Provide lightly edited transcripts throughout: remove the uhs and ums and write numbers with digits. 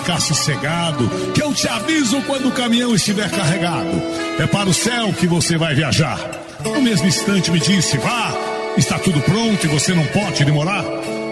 Ficar sossegado, que eu te aviso quando o caminhão estiver carregado. É para o céu que você vai viajar. No mesmo instante me disse, vá, está tudo pronto e você não pode demorar.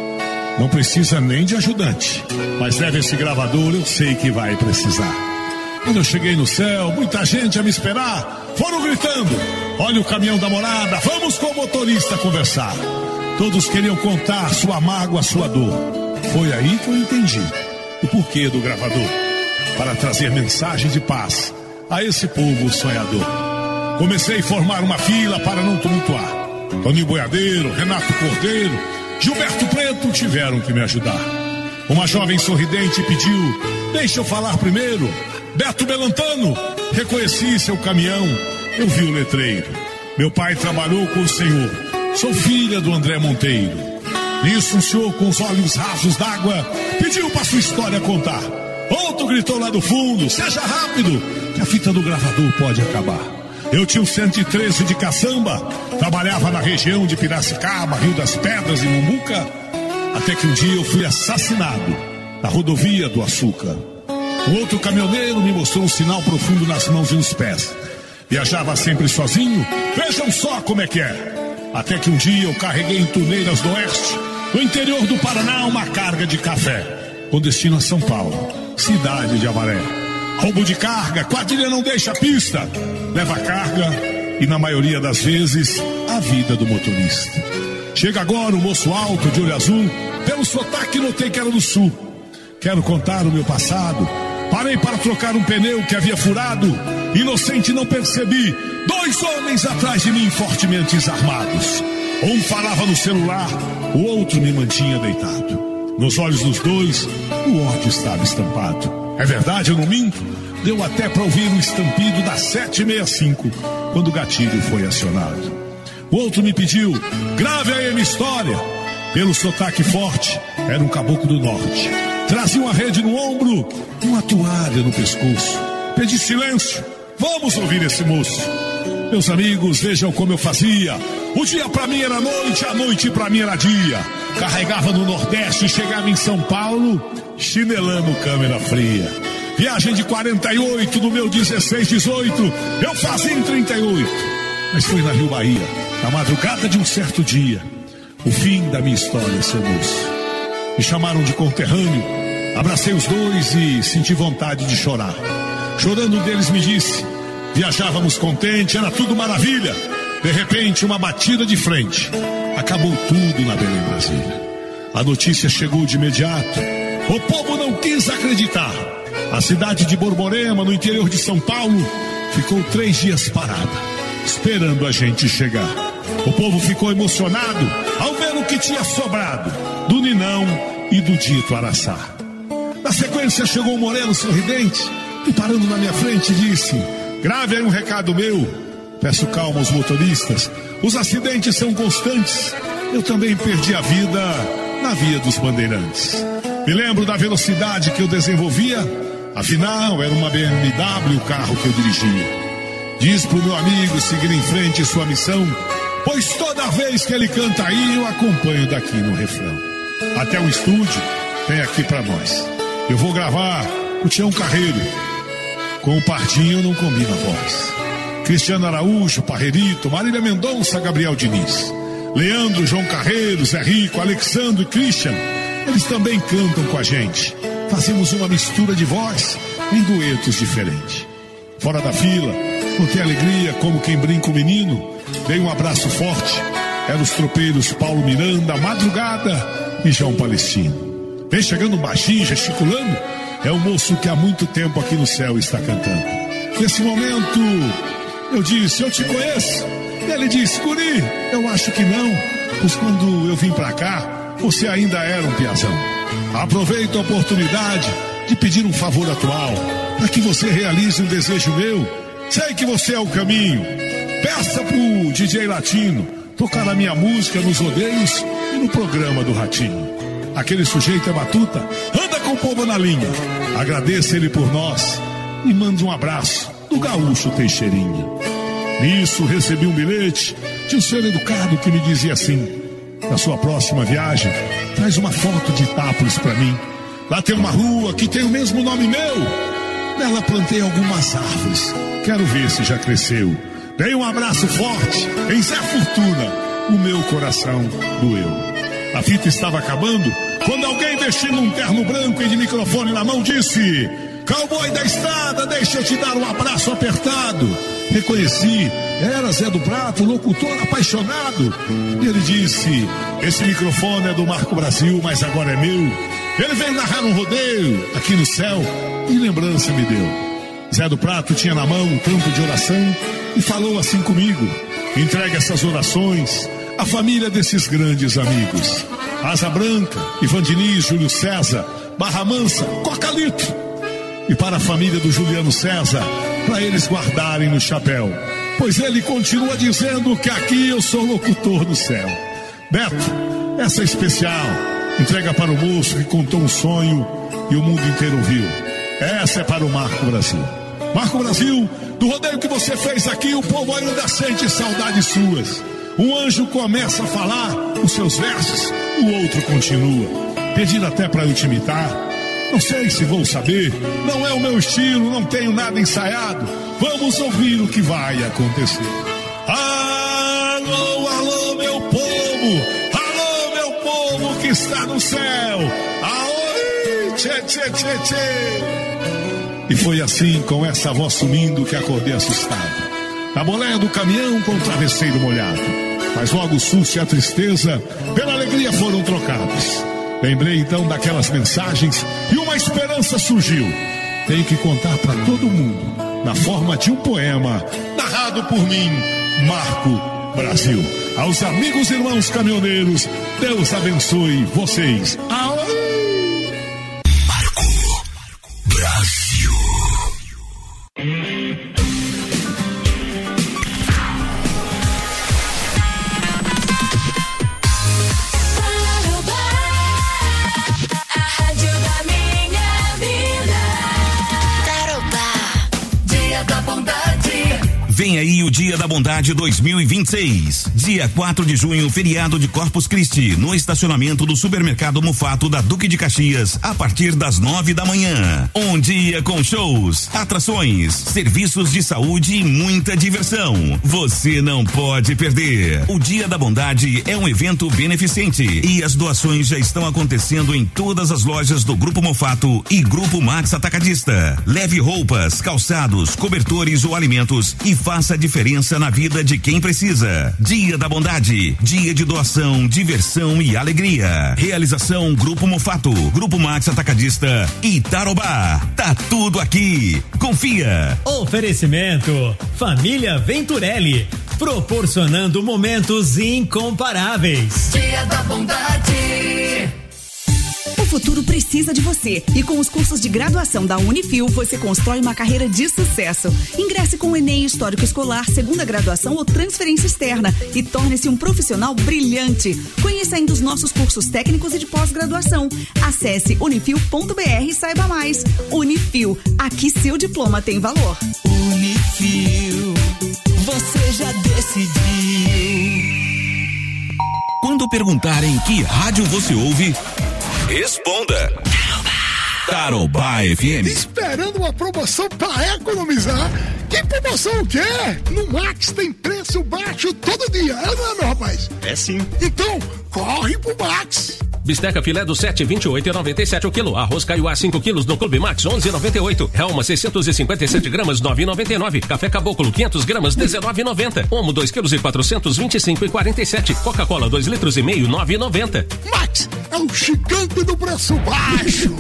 Não precisa nem de ajudante, mas leve esse gravador, eu sei que vai precisar. Quando eu cheguei no céu, muita gente a me esperar. Foram gritando, olha o caminhão da morada, vamos com o motorista conversar. Todos queriam contar sua mágoa, sua dor. Foi aí que eu entendi o porquê do gravador, para trazer mensagem de paz a esse povo sonhador. Comecei a formar uma fila para não tumultuar. Toninho Boiadeiro, Renato Cordeiro, Gilberto Preto tiveram que me ajudar. Uma jovem sorridente pediu, deixa eu falar primeiro. Beto Belantano, reconheci seu caminhão, eu vi o letreiro. Meu pai trabalhou com o senhor, sou filha do André Monteiro. Nisso um senhor com os olhos rasos d'água pediu para sua história contar. Outro gritou lá do fundo, seja rápido, que a fita do gravador pode acabar. Eu tinha o 113 de caçamba, trabalhava na região de Piracicaba, Rio das Pedras e Mumbuca, até que um dia eu fui assassinado na rodovia do Açúcar. Um outro caminhoneiro me mostrou um sinal profundo nas mãos e nos pés. Viajava sempre sozinho, vejam só como é que é. Até que um dia eu carreguei em Turneiras do Oeste, no interior do Paraná, uma carga de café, com destino a São Paulo, cidade de Avaré. Roubo de carga, quadrilha não deixa pista, leva a carga e na maioria das vezes a vida do motorista. Chega agora o moço alto de olho azul, pelo sotaque notei que era do sul. Quero contar o meu passado, parei para trocar um pneu que havia furado, inocente não percebi, 2 homens atrás de mim fortemente armados. Um falava no celular, o outro me mantinha deitado. Nos olhos dos dois, o ódio estava estampado. É verdade, eu não minto, deu até para ouvir o estampido da 765, quando o gatilho foi acionado. O outro me pediu, grave aí a minha história. Pelo sotaque forte, era um caboclo do norte. Trazia uma rede no ombro e uma toalha no pescoço. Pedi silêncio, vamos ouvir esse moço. Meus amigos, vejam como eu fazia. O dia pra mim era noite, a noite pra mim era dia. Carregava no Nordeste e chegava em São Paulo, chinelando câmera fria. Viagem de 48, no meu 16, 18, eu fazia em 38. Mas foi na Rio Bahia, na madrugada de um certo dia, o fim da minha história, seu moço. Me chamaram de conterrâneo, abracei os dois e senti vontade de chorar. Chorando, um deles me disse, viajávamos contente, era tudo maravilha. De repente, uma batida de frente. Acabou tudo na Belém, Brasília. A notícia chegou de imediato. O povo não quis acreditar. A cidade de Borborema, no interior de São Paulo, ficou 3 dias parada, esperando a gente chegar. O povo ficou emocionado ao ver o que tinha sobrado do Ninão e do dito Araçá. Na sequência chegou o Moreno sorridente e parando na minha frente disse, grave aí um recado meu. Peço calma aos motoristas, os acidentes são constantes. Eu também perdi a vida na Via dos Bandeirantes. Me lembro da velocidade que eu desenvolvia, afinal era uma BMW o carro que eu dirigia. Diz pro meu amigo seguir em frente sua missão, pois toda vez que ele canta aí eu acompanho daqui no refrão. Até o estúdio tem aqui pra nós. Eu vou gravar o Tião Carreiro, com o Pardinho não combina a voz. Cristiano Araújo, Parrerito, Marília Mendonça, Gabriel Diniz, Leandro, João Carreiro, Zé Rico, Alexandre e Christian, eles também cantam com a gente. Fazemos uma mistura de voz em duetos diferentes. Fora da fila, contei alegria como quem brinca o menino, dei um abraço forte, eram os tropeiros Paulo Miranda, Madrugada e João Palestino. Vem chegando um baixinho, gesticulando, é o moço que há muito tempo aqui no céu está cantando. Nesse momento, eu disse, eu te conheço. E ele disse, guri, eu acho que não, pois quando eu vim pra cá, você ainda era um piazão. Aproveito a oportunidade de pedir um favor atual, para que você realize um desejo meu. Sei que você é o caminho. Peça pro DJ Latino tocar a minha música nos rodeios e no programa do Ratinho. Aquele sujeito é batuta, anda com o povo na linha. Agradeça ele por nós e mande um abraço do gaúcho Teixeirinha. Nisso recebi um bilhete de um senhor educado que me dizia assim, na sua próxima viagem, traz uma foto de Itápolis pra mim. Lá tem uma rua que tem o mesmo nome meu. Nela plantei algumas árvores. Quero ver se já cresceu. Dei um abraço forte em Zé Fortuna. O meu coração doeu. A fita estava acabando quando alguém vestindo um terno branco e de microfone na mão disse: cowboy da estrada, deixa eu te dar um abraço apertado. Reconheci, era Zé do Prato, locutor apaixonado. E ele disse: esse microfone é do Marco Brasil, mas agora é meu. Ele veio narrar um rodeio aqui no céu e lembrança me deu. Zé do Prato tinha na mão um campo de oração e falou assim comigo: entregue essas orações à família desses grandes amigos. Asa Branca, Ivan Diniz, Júlio César, Barra Mansa, Cocalito. E para a família do Juliano César, para eles guardarem no chapéu, pois ele continua dizendo que aqui eu sou locutor do céu. Beto, essa é especial. Entrega para o moço que contou um sonho e o mundo inteiro ouviu. Essa é para o Marco Brasil. Marco Brasil, do rodeio que você fez aqui, o povo ainda sente saudades suas. Um anjo começa a falar os seus versos, o outro continua. Pedindo até para eu te imitar. Não sei se vou saber, não é o meu estilo, não tenho nada ensaiado. Vamos ouvir o que vai acontecer. Alô, alô, meu povo! Que está no céu, aoi, tchê, tchê, tchê, tchê. E foi assim, com essa voz sumindo, que acordei assustado. A boleia do caminhão com o travesseiro molhado. Mas logo o susto e a tristeza pela alegria foram trocados. Lembrei então daquelas mensagens e uma esperança surgiu. Tenho que contar para todo mundo, na forma de um poema, narrado por mim, Marco Brasil. Aos amigos e irmãos caminhoneiros, Deus abençoe vocês. Aoi! Marco Brasil. Vem aí o Dia da Bondade 2026. Dia 4 de junho, feriado de Corpus Christi, no estacionamento do Supermercado Mufato da Duque de Caxias, a partir das 9 da manhã. Um dia com shows, atrações, serviços de saúde e muita diversão. Você não pode perder. O Dia da Bondade é um evento beneficente e as doações já estão acontecendo em todas as lojas do Grupo Mufato e Grupo Max Atacadista. Leve roupas, calçados, cobertores ou alimentos e faça a diferença na vida de quem precisa. Dia da Bondade, dia de doação, diversão e alegria. Realização Grupo Mufato, Grupo Max Atacadista e Tarobá. Tá tudo aqui. Confia. Oferecimento Família Venturelli, proporcionando momentos incomparáveis. Dia da Bondade. O futuro precisa de você e com os cursos de graduação da Unifil você constrói uma carreira de sucesso. Ingresse com o Enem Histórico Escolar, segunda graduação ou transferência externa e torne-se um profissional brilhante. Conheça ainda os nossos cursos técnicos e de pós-graduação. Acesse unifil.br e saiba mais. Unifil, aqui seu diploma tem valor. Unifil, você já decidiu. Quando perguntarem que rádio você ouve, responda Tarobá FM. Esperando uma promoção para economizar? Que promoção o quê? No Max tem preço baixo todo dia, não é, meu rapaz? É sim. Então, corre pro Max. Bisteca filé do 7,28,97 o quilo. Arroz Caiuá 5 quilos no Clube Max 11,98. Helma 657 gramas 9,99. Café Caboclo 500 gramas 19,90. Omo 2 quilos e 425,47. Coca-Cola 2 litros e meio 9,90. Max é o gigante do preço baixo.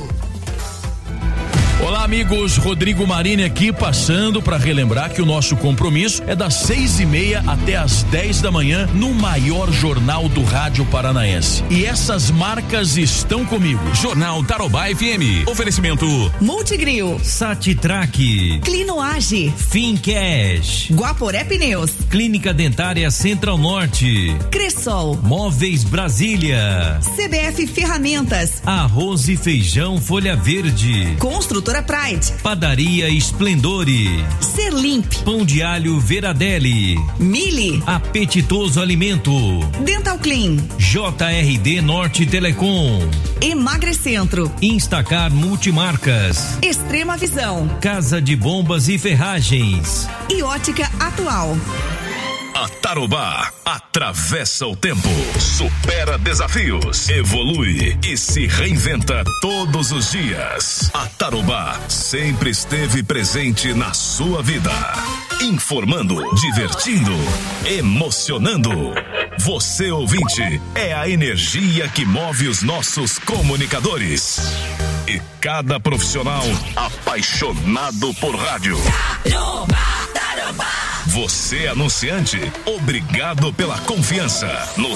Olá, amigos, Rodrigo Marini aqui, passando para relembrar que o nosso compromisso é das 6:30 até as 10 da manhã no maior jornal do rádio paranaense. E essas marcas estão comigo. Jornal Tarobá FM. Oferecimento Multigril, Satitrack, Clinoage, Fincash, Guaporé Pneus, Clínica Dentária Central Norte, Cressol, Móveis Brasília, CBF Ferramentas, Arroz e Feijão Folha Verde, Construtor Doutora Pride. Padaria Esplendore. Serlimp. Pão de alho Veradelli. Mili. Apetitoso Alimento. Dental Clean. JRD Norte Telecom. Emagrecentro. Instacar Multimarcas. Extrema Visão. Casa de Bombas e Ferragens. E Ótica Atual. A Tarobá atravessa o tempo, supera desafios, evolui e se reinventa todos os dias. A Tarobá sempre esteve presente na sua vida, informando, divertindo, emocionando. Você, ouvinte, é a energia que move os nossos comunicadores. E cada profissional apaixonado por rádio. Você, anunciante, obrigado pela confiança no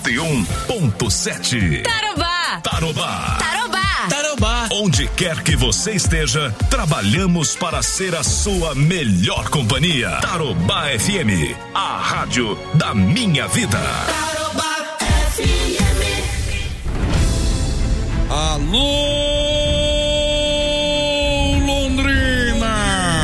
101.7. Tarobá! Tarobá! Tarobá! Tarobá! Onde quer que você esteja, trabalhamos para ser a sua melhor companhia. Tarobá FM, a rádio da minha vida. Tarobá FM. Alô, Londrina!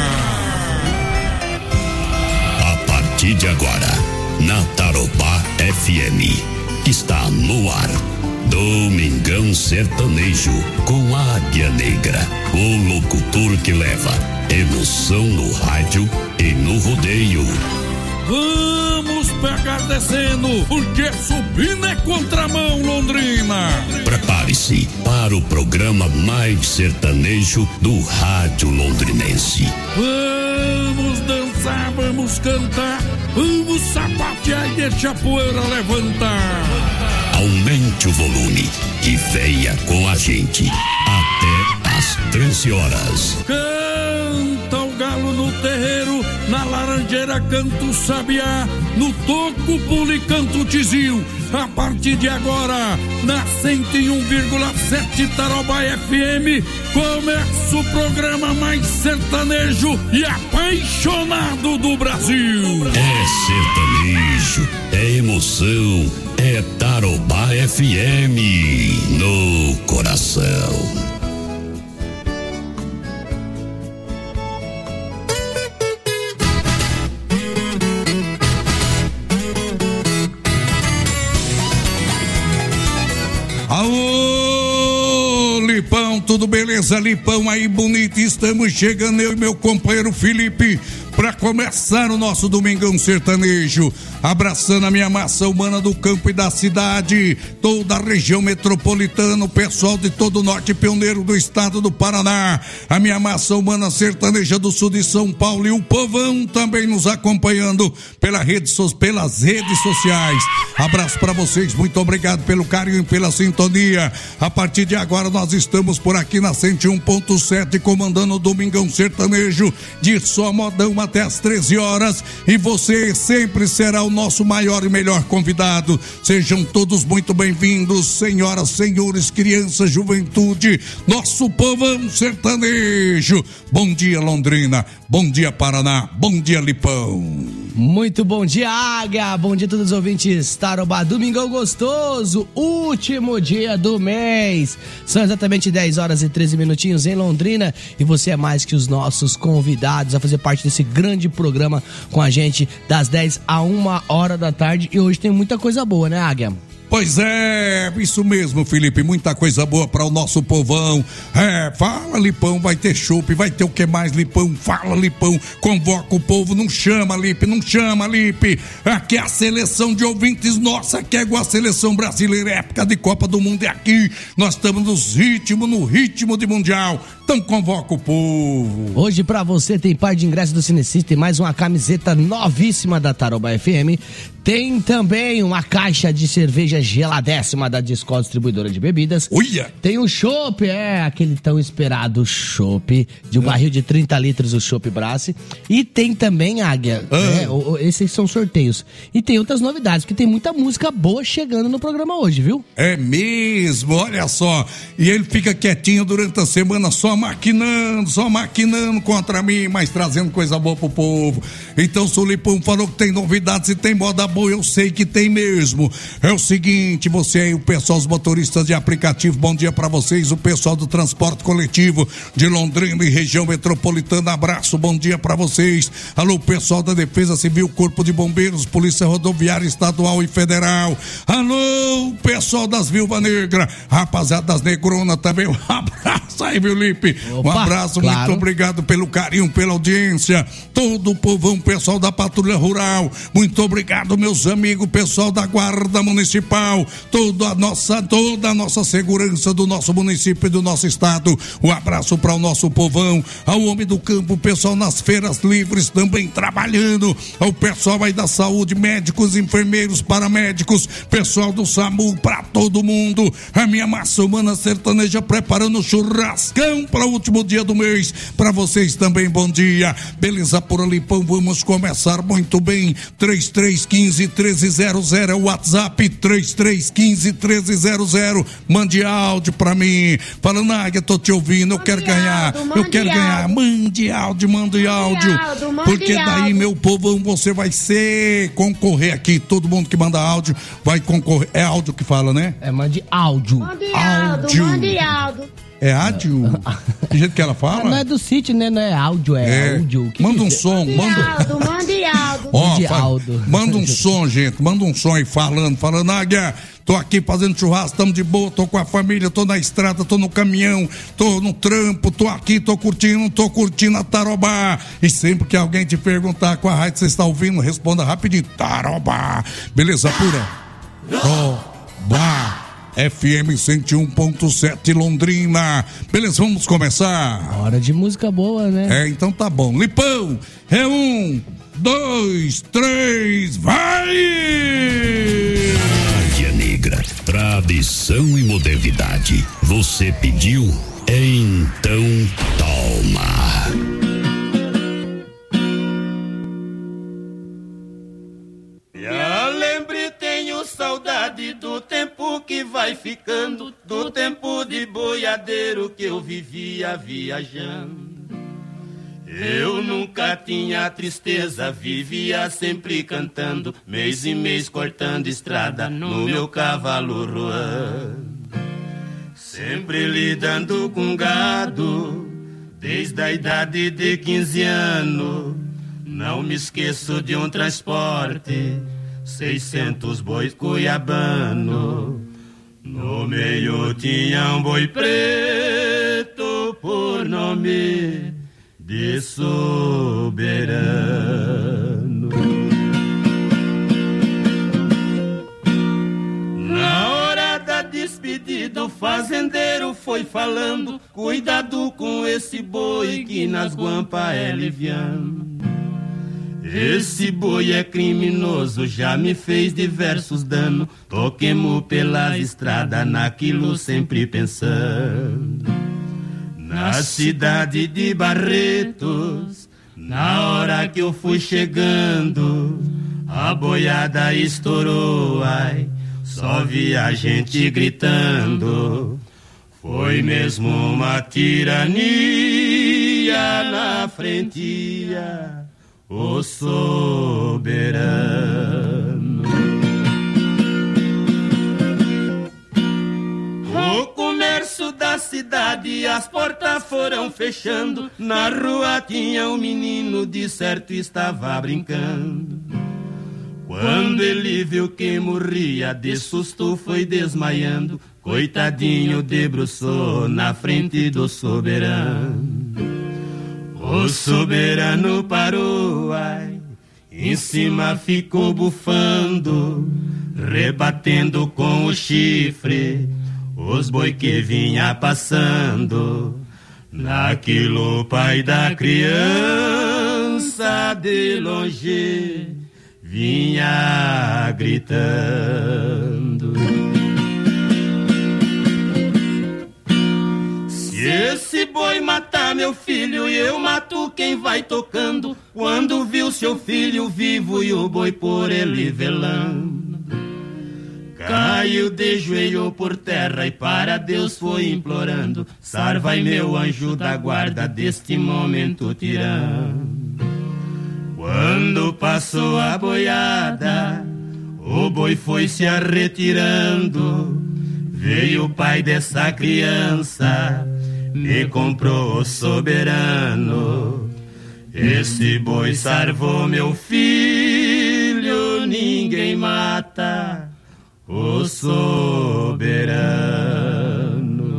A partir de agora, na Tarobá FM, está no ar Domingão Sertanejo com a Águia Negra, o locutor que leva emoção no rádio e no rodeio. Vamos pegar descendo, porque subindo é contramão, Londrina. Prepare-se para o programa mais sertanejo do rádio londrinense. Vamos dançar, vamos cantar, vamos sapatear e deixar a poeira levantar. Aumente o volume e venha com a gente até às 13 horas. Canta o galo no terreiro, na laranjeira canta o sabiá, no toco pula e canta o tizil. A partir de agora, na 101,7 Tarobá FM, começa o programa mais sertanejo e apaixonado do Brasil. É sertanejo, é emoção, é Tarobá FM no coração. Alô, Lipão, tudo beleza, Lipão aí bonito? Estamos chegando, eu e meu companheiro Felipe, para começar o nosso Domingão Sertanejo, abraçando a minha massa humana do campo e da cidade, toda a região metropolitana, o pessoal de todo o norte pioneiro do estado do Paraná, a minha massa humana sertaneja do sul de São Paulo e o povão também nos acompanhando pelas redes sociais. Abraço para vocês, muito obrigado pelo carinho e pela sintonia. A partir de agora nós estamos por aqui na 101.7 comandando o Domingão Sertanejo de só modão até às 13 horas e você sempre será o nosso maior e melhor convidado. Sejam todos muito bem-vindos, senhoras, senhores, crianças, juventude, nosso povão sertanejo. Bom dia, Londrina, bom dia, Paraná, bom dia, Lipão. Muito bom dia, Águia, bom dia a todos os ouvintes Tarobá, Domingão gostoso, último dia do mês, são exatamente 10 horas e 13 minutinhos em Londrina e você é mais que os nossos convidados a fazer parte desse grande programa com a gente das 10 a 1 hora da tarde e hoje tem muita coisa boa, né, Águia? Pois é, isso mesmo, Felipe, muita coisa boa para o nosso povão. Fala, Lipão, vai ter chopp, vai ter o que mais, Lipão? Fala, Lipão, convoca o povo, não chama, Lipe, não chama, Lipe. Aqui é a seleção de ouvintes nossa, que é igual a seleção brasileira, época de Copa do Mundo é aqui. Nós estamos no ritmo de mundial. Então convoca o povo. Hoje pra você tem par de ingressos do Cinecista, tem mais uma camiseta novíssima da Tarobá FM. Tem também uma caixa de cerveja geladéssima da Discol Distribuidora de Bebidas. Uia! Tem o chopp, aquele tão esperado chopp, de um barril de 30 litros, o chopp Brassi. E tem também, Águia, esses são sorteios. E tem outras novidades, porque tem muita música boa chegando no programa hoje, viu? É mesmo, olha só. E ele fica quietinho durante a semana, só maquinando contra mim, mas trazendo coisa boa pro povo. Então, se o Lipão falou que tem novidades e tem moda boa, eu sei que tem mesmo. É o seguinte, seguinte, você aí, o pessoal, os motoristas de aplicativo, bom dia pra vocês, o pessoal do transporte coletivo de Londrina e região metropolitana, abraço, bom dia pra vocês. Alô, pessoal da Defesa Civil, Corpo de Bombeiros, Polícia Rodoviária Estadual e Federal. Alô, pessoal das Viúva Negra, rapaziada das Negrona também, um abraço aí, viu, Lipe? Um abraço, claro. Muito obrigado pelo carinho, pela audiência, todo o povão, pessoal da Patrulha Rural, muito obrigado, meus amigos, pessoal da Guarda Municipal, toda a nossa segurança do nosso município e do nosso estado. Um abraço para o nosso povão, ao homem do campo, pessoal nas feiras livres também trabalhando, ao pessoal aí da saúde, médicos, enfermeiros, paramédicos, pessoal do SAMU, para todo mundo. A minha massa humana sertaneja preparando churrascão para o último dia do mês. Para vocês também, bom dia. Beleza por ali, pão, vamos começar muito bem. 3315-1300 é o WhatsApp, 3315-1300. Mande áudio pra mim. Falando, Águia, tô te ouvindo, eu quero ganhar. Mande áudio. Porque daí, meu povão, você vai concorrer aqui. Todo mundo que manda áudio vai concorrer. É áudio que fala, né? Mande áudio. Mande áudio. É áudio? Do jeito que ela fala? Não é do sítio, né? Não é áudio, é áudio. Manda um som. Mande áudio. Manda um som, gente. Manda um som aí falando, Águia, tô aqui fazendo churrasco, tamo de boa, tô com a família, tô na estrada, tô no caminhão, tô no trampo, tô aqui, tô curtindo a Tarobá. E sempre que alguém te perguntar qual a rádio você está ouvindo, responda rapidinho, Tarobá. Beleza pura? Tarobá. FM 101.7 Londrina. Beleza, vamos começar? Hora de música boa, né? Então tá bom. Lipão, 1, 2, 3, vai! Águia Negra, tradição e modernidade. Você pediu? Então toma! Saudade do tempo que vai ficando, do tempo de boiadeiro que eu vivia viajando. Eu nunca tinha tristeza, vivia sempre cantando, mês e mês cortando estrada no meu cavalo roando. Sempre lidando com gado, desde a idade de 15 anos. Não me esqueço de um transporte, 600 bois cuiabano. No meio tinha um boi preto por nome de Soberano. Na hora da despedida o fazendeiro foi falando: cuidado com esse boi que nas guampas é liviano. Esse boi é criminoso, já me fez diversos danos. Toquemos pela estrada, naquilo sempre pensando. Na cidade de Barretos, na hora que eu fui chegando, a boiada estourou, ai, só vi a gente gritando. Foi mesmo uma tirania na frentia, o soberano. O comércio da cidade, as portas foram fechando. Na rua tinha um menino, de certo estava brincando. Quando ele viu que morria, de susto foi desmaiando. Coitadinho, debruçou na frente do soberano. O soberano parou, ai, em cima ficou bufando, rebatendo com o chifre os boi que vinha passando. Naquilo o pai da criança de longe vinha gritando. Se esse boi matar meu filho, eu mato quem vai tocando. Quando viu seu filho vivo e o boi por ele velando, caiu de joelho por terra e para Deus foi implorando: sarvai meu anjo da guarda deste momento tirando. Quando passou a boiada, O boi foi se arretirando, veio o pai dessa criança, me comprou o soberano. Esse boi sarvou meu filho, ninguém mata o soberano.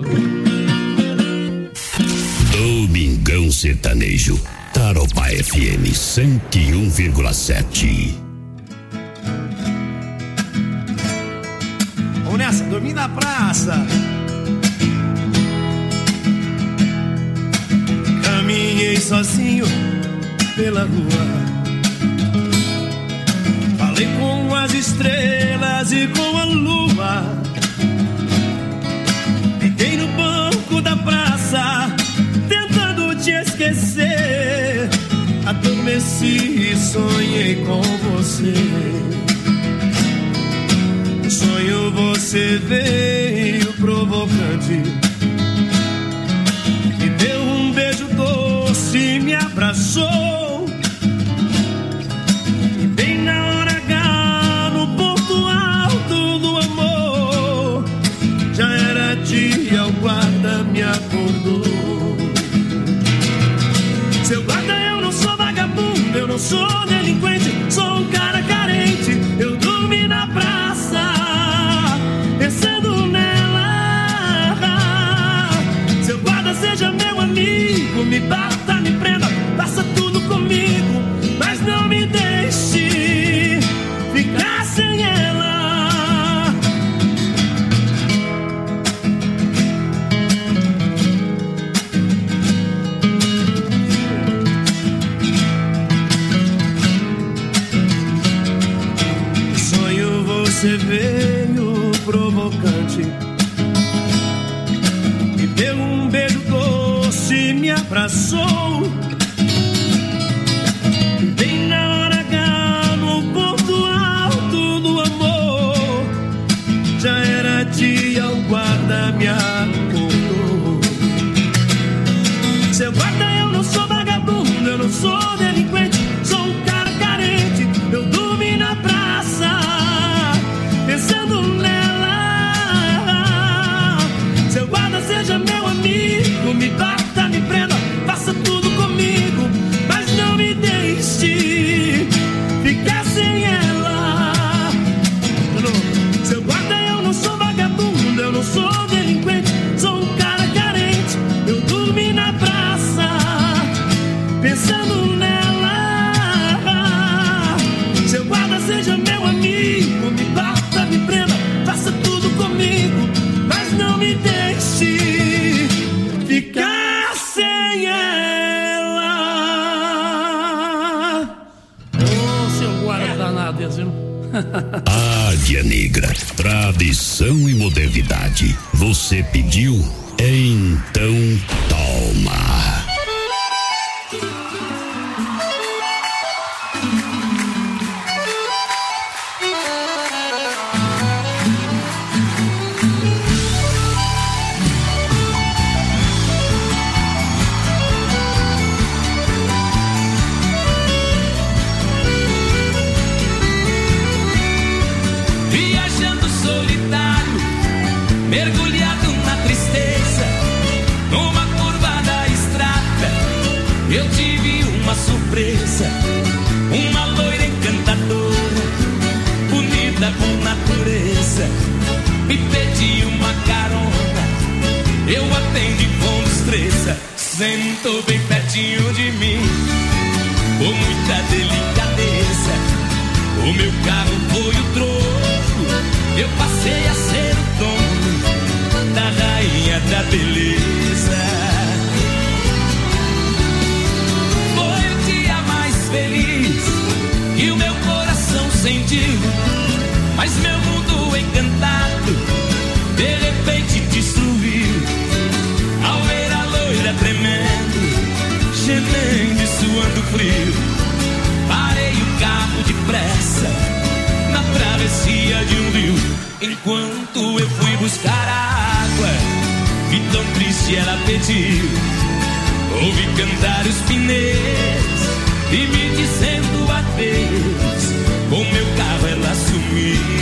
Domingão Sertanejo, Tarobá FM 101,7. Vamos nessa, dormir na praça. Caminhei sozinho pela rua, falei com as estrelas e com a lua. Fiquei no banco da praça, tentando te esquecer. Adormeci e sonhei com você. No sonho você veio provocante, me deu um beijo doce, me abraçou. E bem na hora H, no ponto alto do amor, já era dia, o guarda me acordou. Seu guarda, eu não sou vagabundo, eu não sou delinquente, sou um cara carente. Eu dormi na praça, pensando nela. Seu guarda, seja meu amigo, me bata, me prenda, faça tudo comigo, mas não me deixe ficar sem ela. No sonho você veio provocante, me deu um beijo doce, me abraçou. Bem na hora H, no ponto alto do amor, já era dia, o guarda me acordou. Seu guarda, eu não sou vagabundo, eu não sou delinquente, sou um cara carente. Eu dormi na praça, pensando nela. Seu guarda, seja meu amigo, me bata, me prenda, faça tudo comigo, mas não me deixe ficar sem ela. Seu guarda, eu não sou vagabundo, eu não sou delinquente, sou um cara carente. Eu dormi na praça, pensando nela. Seu guarda, seja meu amigo, me bata, me prenda, faça tudo comigo, mas não me deixe ficar sem ela. Ô, seu guarda danado, viu? Águia Negra, tradição e modernidade. Você pediu? Então toma. Viajando solitário, mergulhado na tristeza, numa curva da estrada, eu tive uma surpresa. Uma loira encantadora, bonita por natureza, me pediu uma carona, eu atendi com destreza. Sentou bem pertinho de mim, com muita delicadeza. O meu carro foi o trono, eu passei a ser o dono da rainha da beleza. Foi o dia mais feliz que o meu coração sentiu, mas meu mundo encantado de repente destruiu. Ao ver a loira tremendo, gemendo e suando frio, parei o carro depressa na travessia de um rio. Enquanto eu fui buscar água, vi tão triste ela pediu. Ouvi cantar os pneus e me dizendo adeus. Com meu carro ela sumiu.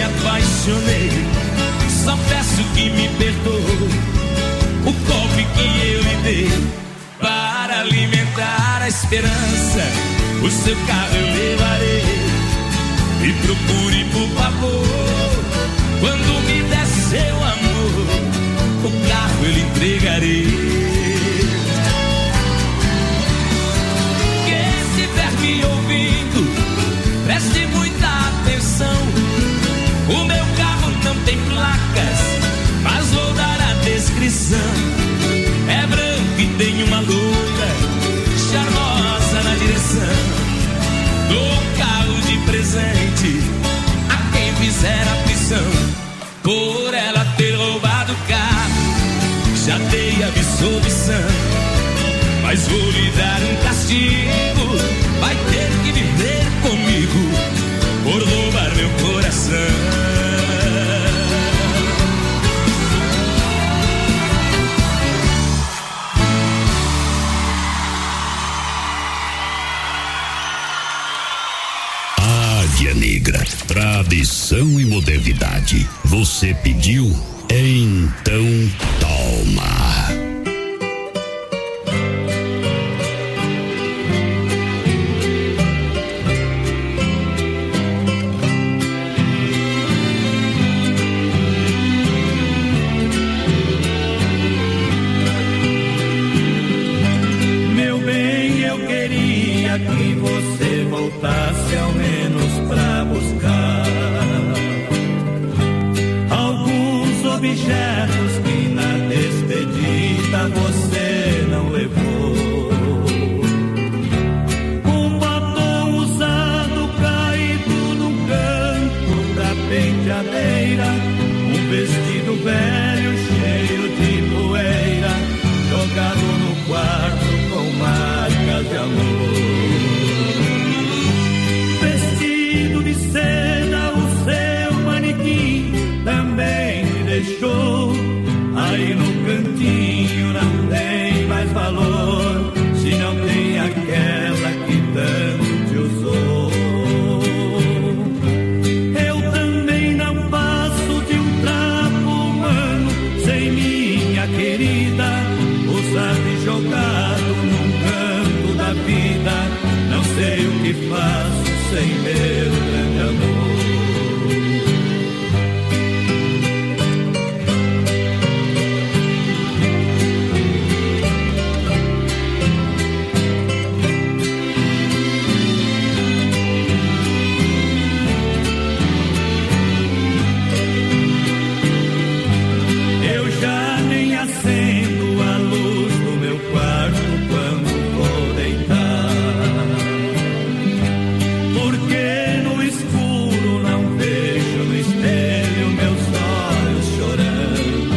me apaixonei. Só peço que me perdoe o golpe que eu lhe dei. Para alimentar a esperança, o seu carro eu levarei. E procure por favor, quando me der seu amor, o carro eu lhe entregarei. Quem estiver me ouvindo, preste muita atenção. O meu carro não tem placas, mas vou dar a descrição. É branco e tem uma loura charmosa na direção. Dou um carro de presente a quem fizer aflição. Por ela ter roubado o carro, já dei absolvição. Mas vou lhe dar um castigo, vai ter que viver comigo por roubar meu coração. Águia Negra, tradição e modernidade. Você pediu? Então toma. Meu bem, eu queria que você voltasse ao menos pra buscar alguns objetos que na despedida você não levou. Um batom usado caído num canto da penteadeira, um vestido velho cheio de poeira jogado no quarto com marcas de amor. Vestido de seda, o seu manequim também me deixou. Aí no cantinho não tem mais valor, se não tem aquela que tanto te usou. Eu também não passo de um trapo humano sem minha querida, usado e jogado num canto da vida. Não sei o que faço sem meu grande amor. Eu já nem acendo a luz do meu quarto quando vou deitar, porque no escuro não vejo no espelho meus olhos chorando.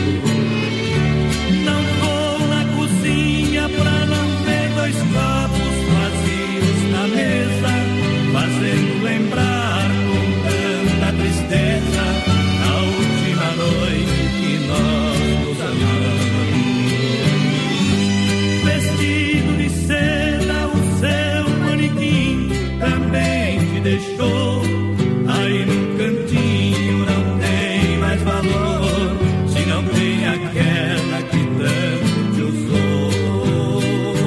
Não vou na cozinha pra não ver dois copos vazios na mesa, fazendo lembrar com tanta tristeza a última noite que nós nos amamos. Vestido de seda, o seu manequim também te deixou. Aí num cantinho não tem mais valor, se não tem aquela que tanto te usou.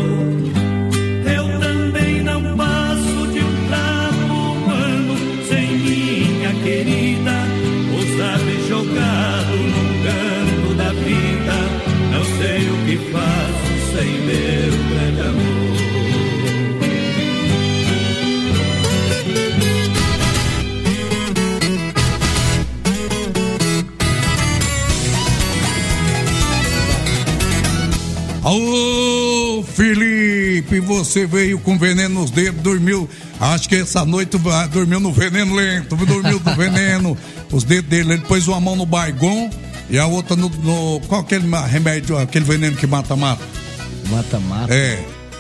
Eu também não passo de um trapo humano sem minha querida, usado e jogado num canto da vida. Não sei o que faço sem meu grande amor. Alô, Felipe, você veio com veneno nos dedos, dormiu, acho que essa noite dormiu no veneno lento, dormiu no veneno, os dedos dele, ele pôs uma mão no Baygon e a outra no qual aquele remédio, aquele veneno que mata-mata? Mata-mata?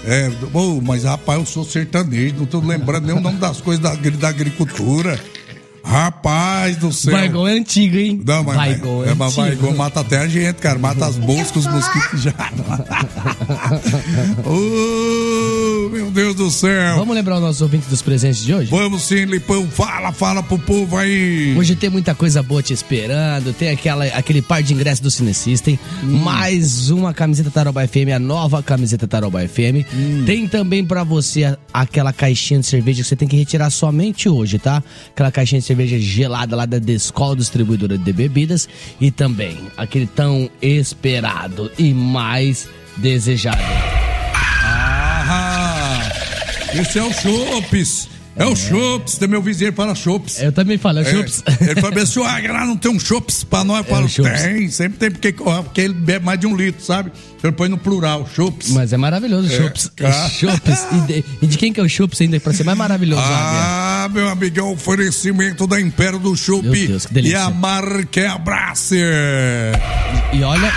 Mas rapaz, eu sou sertanejo, não tô lembrando nem o nome das coisas da agricultura. Rapaz do céu. Baigol é antigo, hein? Não, mas Baigol é antigo. Baigol mata até a gente, cara. Mata as moscas, os mosquitos já. Oh, meu Deus do céu. Vamos lembrar os nossos ouvintes dos presentes de hoje? Vamos sim, Lipão. Fala pro povo aí. Hoje tem muita coisa boa te esperando. Tem aquele par de ingressos do Cine System. Mais uma camiseta Tarobá FM, a nova camiseta Tarobá FM. Tem também pra você aquela caixinha de cerveja que você tem que retirar somente hoje, tá? Aquela caixinha de cerveja gelada lá da Descol, distribuidora de bebidas. E também aquele tão esperado e mais desejado. Esse é o Chopes. É o Chopes, tem meu vizinho, ele fala Chopes. Eu também falo, é o Chopes. Ele fala, se o Águia lá não tem um Chopes pra nós, eu falo, tem, sempre tem, porque ele bebe mais de 1 litro, sabe? Então ele põe no plural, Chopes. Mas é maravilhoso o Chopes. Chopes. E de quem que é o Chopes ainda, pra ser mais maravilhoso, Águia? Meu amigo, é o oferecimento da Império do Chopp. Meu Deus, que delícia. E a marca é a Brasser. E olha...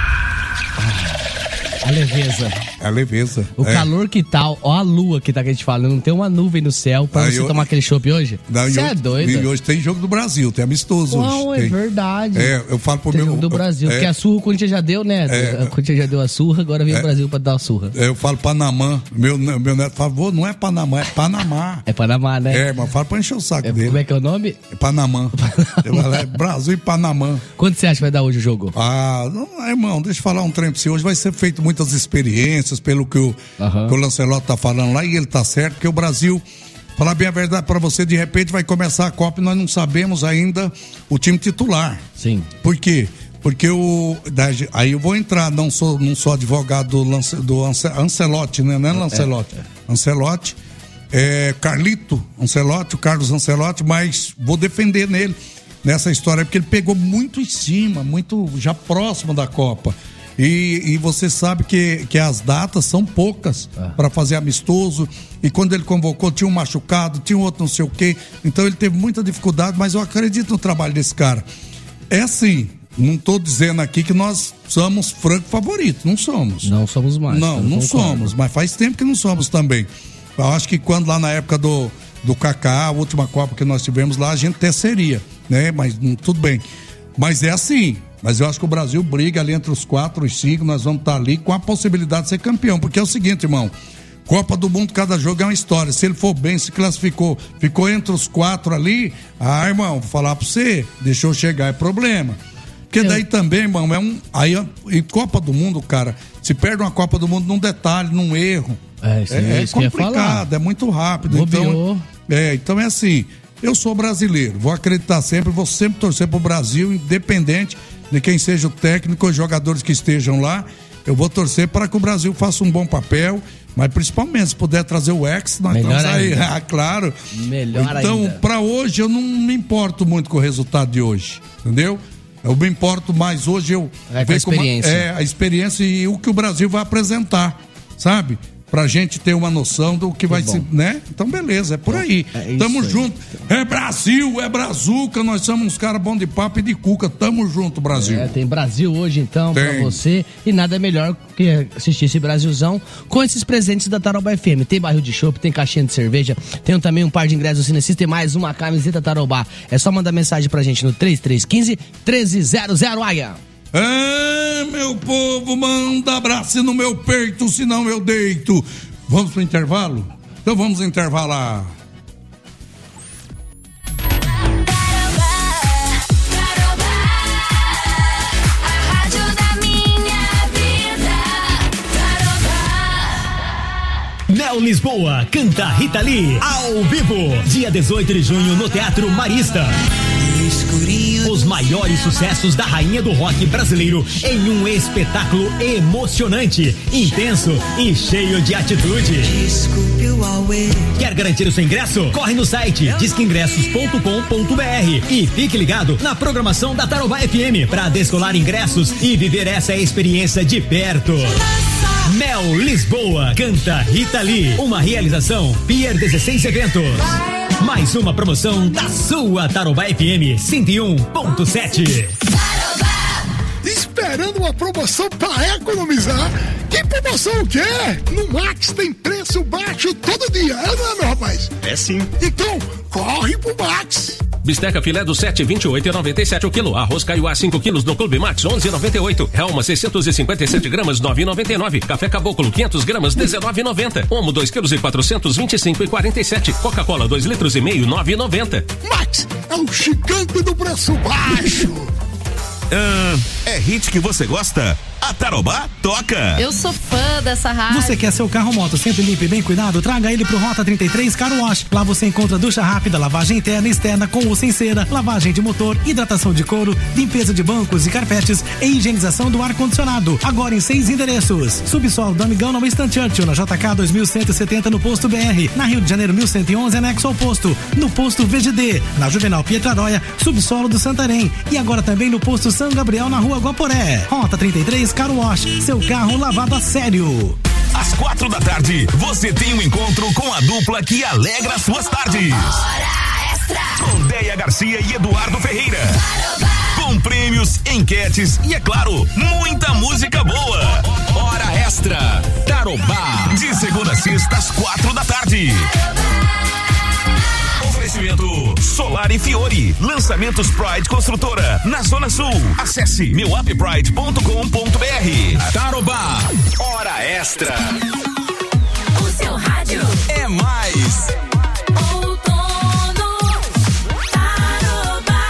A leveza. A leveza. O calor que tá, ó a lua que tá que a gente fala, não tem uma nuvem no céu pra você tomar aquele chopp hoje? Você é doido. E hoje tem jogo do Brasil, tem amistoso hoje. Não, é verdade. Eu falo pro tem meu... jogo do Brasil, porque a surra o Corinthians já deu, né? O Corinthians já deu a surra, agora vem o Brasil pra dar a surra. Eu falo Panamá, meu neto fala, vô, não é Panamá, é Panamá. É Panamá, né? Mas fala pra encher o saco dele. Como é que é o nome? É Panamá. É Brasil e Panamá. Quanto você acha que vai dar hoje o jogo? Irmão, deixa eu falar um trem pra você. Hoje vai ser feito muitas experiências, pelo que o Lancelotti tá falando lá, e ele tá certo, porque o Brasil, falar bem a verdade pra você, de repente vai começar a Copa e nós não sabemos ainda o time titular. Sim. Por quê? Porque aí eu vou entrar, não sou advogado do Ancelotti, né? Não é Lancelotti. Ancelotti, Carlito Ancelotti, o Carlos Ancelotti, mas vou defender nele nessa história, porque ele pegou muito em cima, muito já próximo da Copa. E você sabe que as datas são poucas para fazer amistoso. E quando ele convocou, tinha um machucado, tinha outro não sei o quê. Então ele teve muita dificuldade, mas eu acredito no trabalho desse cara. É assim, não estou dizendo aqui que nós somos franco favorito, não somos. Não somos mais. Não somos, mas faz tempo que não somos também. Eu acho que quando lá na época do Kaká, a última Copa que nós tivemos lá, a gente até seria, né? Mas tudo bem. Mas é assim. Mas eu acho que o Brasil briga ali entre os 4 e 5, nós vamos estar ali com a possibilidade de ser campeão, porque é o seguinte, irmão, Copa do Mundo, cada jogo é uma história, se ele for bem, se classificou, ficou entre os 4 ali, irmão, vou falar pra você, deixou chegar, é problema, porque daí também, irmão, em Copa do Mundo, cara, se perde uma Copa do Mundo num detalhe, num erro, é complicado, é muito rápido, então é assim, eu sou brasileiro, vou acreditar sempre, vou sempre torcer pro Brasil, independente de quem seja o técnico, os jogadores que estejam lá, eu vou torcer para que o Brasil faça um bom papel, mas principalmente se puder trazer o ex, nós melhor estamos aí, ainda. Claro. Melhor então, para hoje eu não me importo muito com o resultado de hoje, entendeu? Eu me importo mais hoje, a experiência e o que o Brasil vai apresentar, sabe? Pra gente ter uma noção do que vai ser, né? Então, beleza, é por aí. Tamo junto. É Brasil, é Brazuca, nós somos uns caras bons de papo e de cuca. Tamo junto, Brasil. Tem Brasil hoje, então, pra você. E nada melhor que assistir esse Brasilzão com esses presentes da Tarobá FM. Tem barril de chopp, tem caixinha de cerveja, tem também um par de ingressos do Cine System, mais uma camiseta Tarobá. É só mandar mensagem pra gente no 3315-1300, Águia. Meu povo, manda abraço no meu peito, senão eu deito. Vamos pro intervalo? Então vamos intervalar. Mel Lisboa canta Rita Lee ao vivo, dia 18 de junho no Teatro Marista. Os maiores sucessos da rainha do rock brasileiro em um espetáculo emocionante, intenso e cheio de atitude. Quer garantir o seu ingresso? Corre no site disqueingressos.com.br e fique ligado na programação da Tarobá FM para descolar ingressos e viver essa experiência de perto. Mel Lisboa canta Rita Lee, uma realização Pier 16 Eventos. Mais uma promoção da sua Tarobá FM 101.7. Esperando uma promoção para economizar? Que promoção o quê? No Max tem preço baixo todo dia, não é, meu rapaz? É sim. Então, corre pro Max. Bisteca filé do 7, 28,97 o quilo. Arroz Caiuá 5 quilos no Clube Max, 11,98. Helma 657 gramas, 9,99. Café Caboclo 500 gramas, 19,90. Omo 2 quilos e 425,47. Coca-Cola 2 litros e meio, 9,90. Max é um gigante do preço baixo. É hit que você gosta? A Tarobá toca. Eu sou fã dessa rádio. Você quer seu carro ou moto sempre limpo e bem cuidado? Traga ele pro Rota 33 Car Wash. Lá você encontra ducha rápida, lavagem interna e externa com ou sem cera, lavagem de motor, hidratação de couro, limpeza de bancos e carpetes e higienização do ar-condicionado. Agora em 6 endereços. Subsolo do Amigão no Winston Churchill, na JK 2170 no Posto BR. Na Rio de Janeiro 1111, anexo ao posto. No Posto VGD. Na Juvenal Pietraróia, subsolo do Santarém. E agora também no Posto São Gabriel, na Rua Guaporé. Rota 33 Car Wash, seu carro lavado a sério. Às 4 da tarde, você tem um encontro com a dupla que alegra suas tardes. Hora Extra. Com Deia Garcia e Eduardo Ferreira. Com prêmios, enquetes e, é claro, muita música boa. Hora Extra. Tarobá. De segunda a sexta, às 4 da tarde. Oferecimento Solar e Fiore. Lançamentos Pride Construtora na Zona Sul. Acesse meuuppride.com.br. Tarobá. Hora Extra. O seu rádio é mais. Outono Tarobá.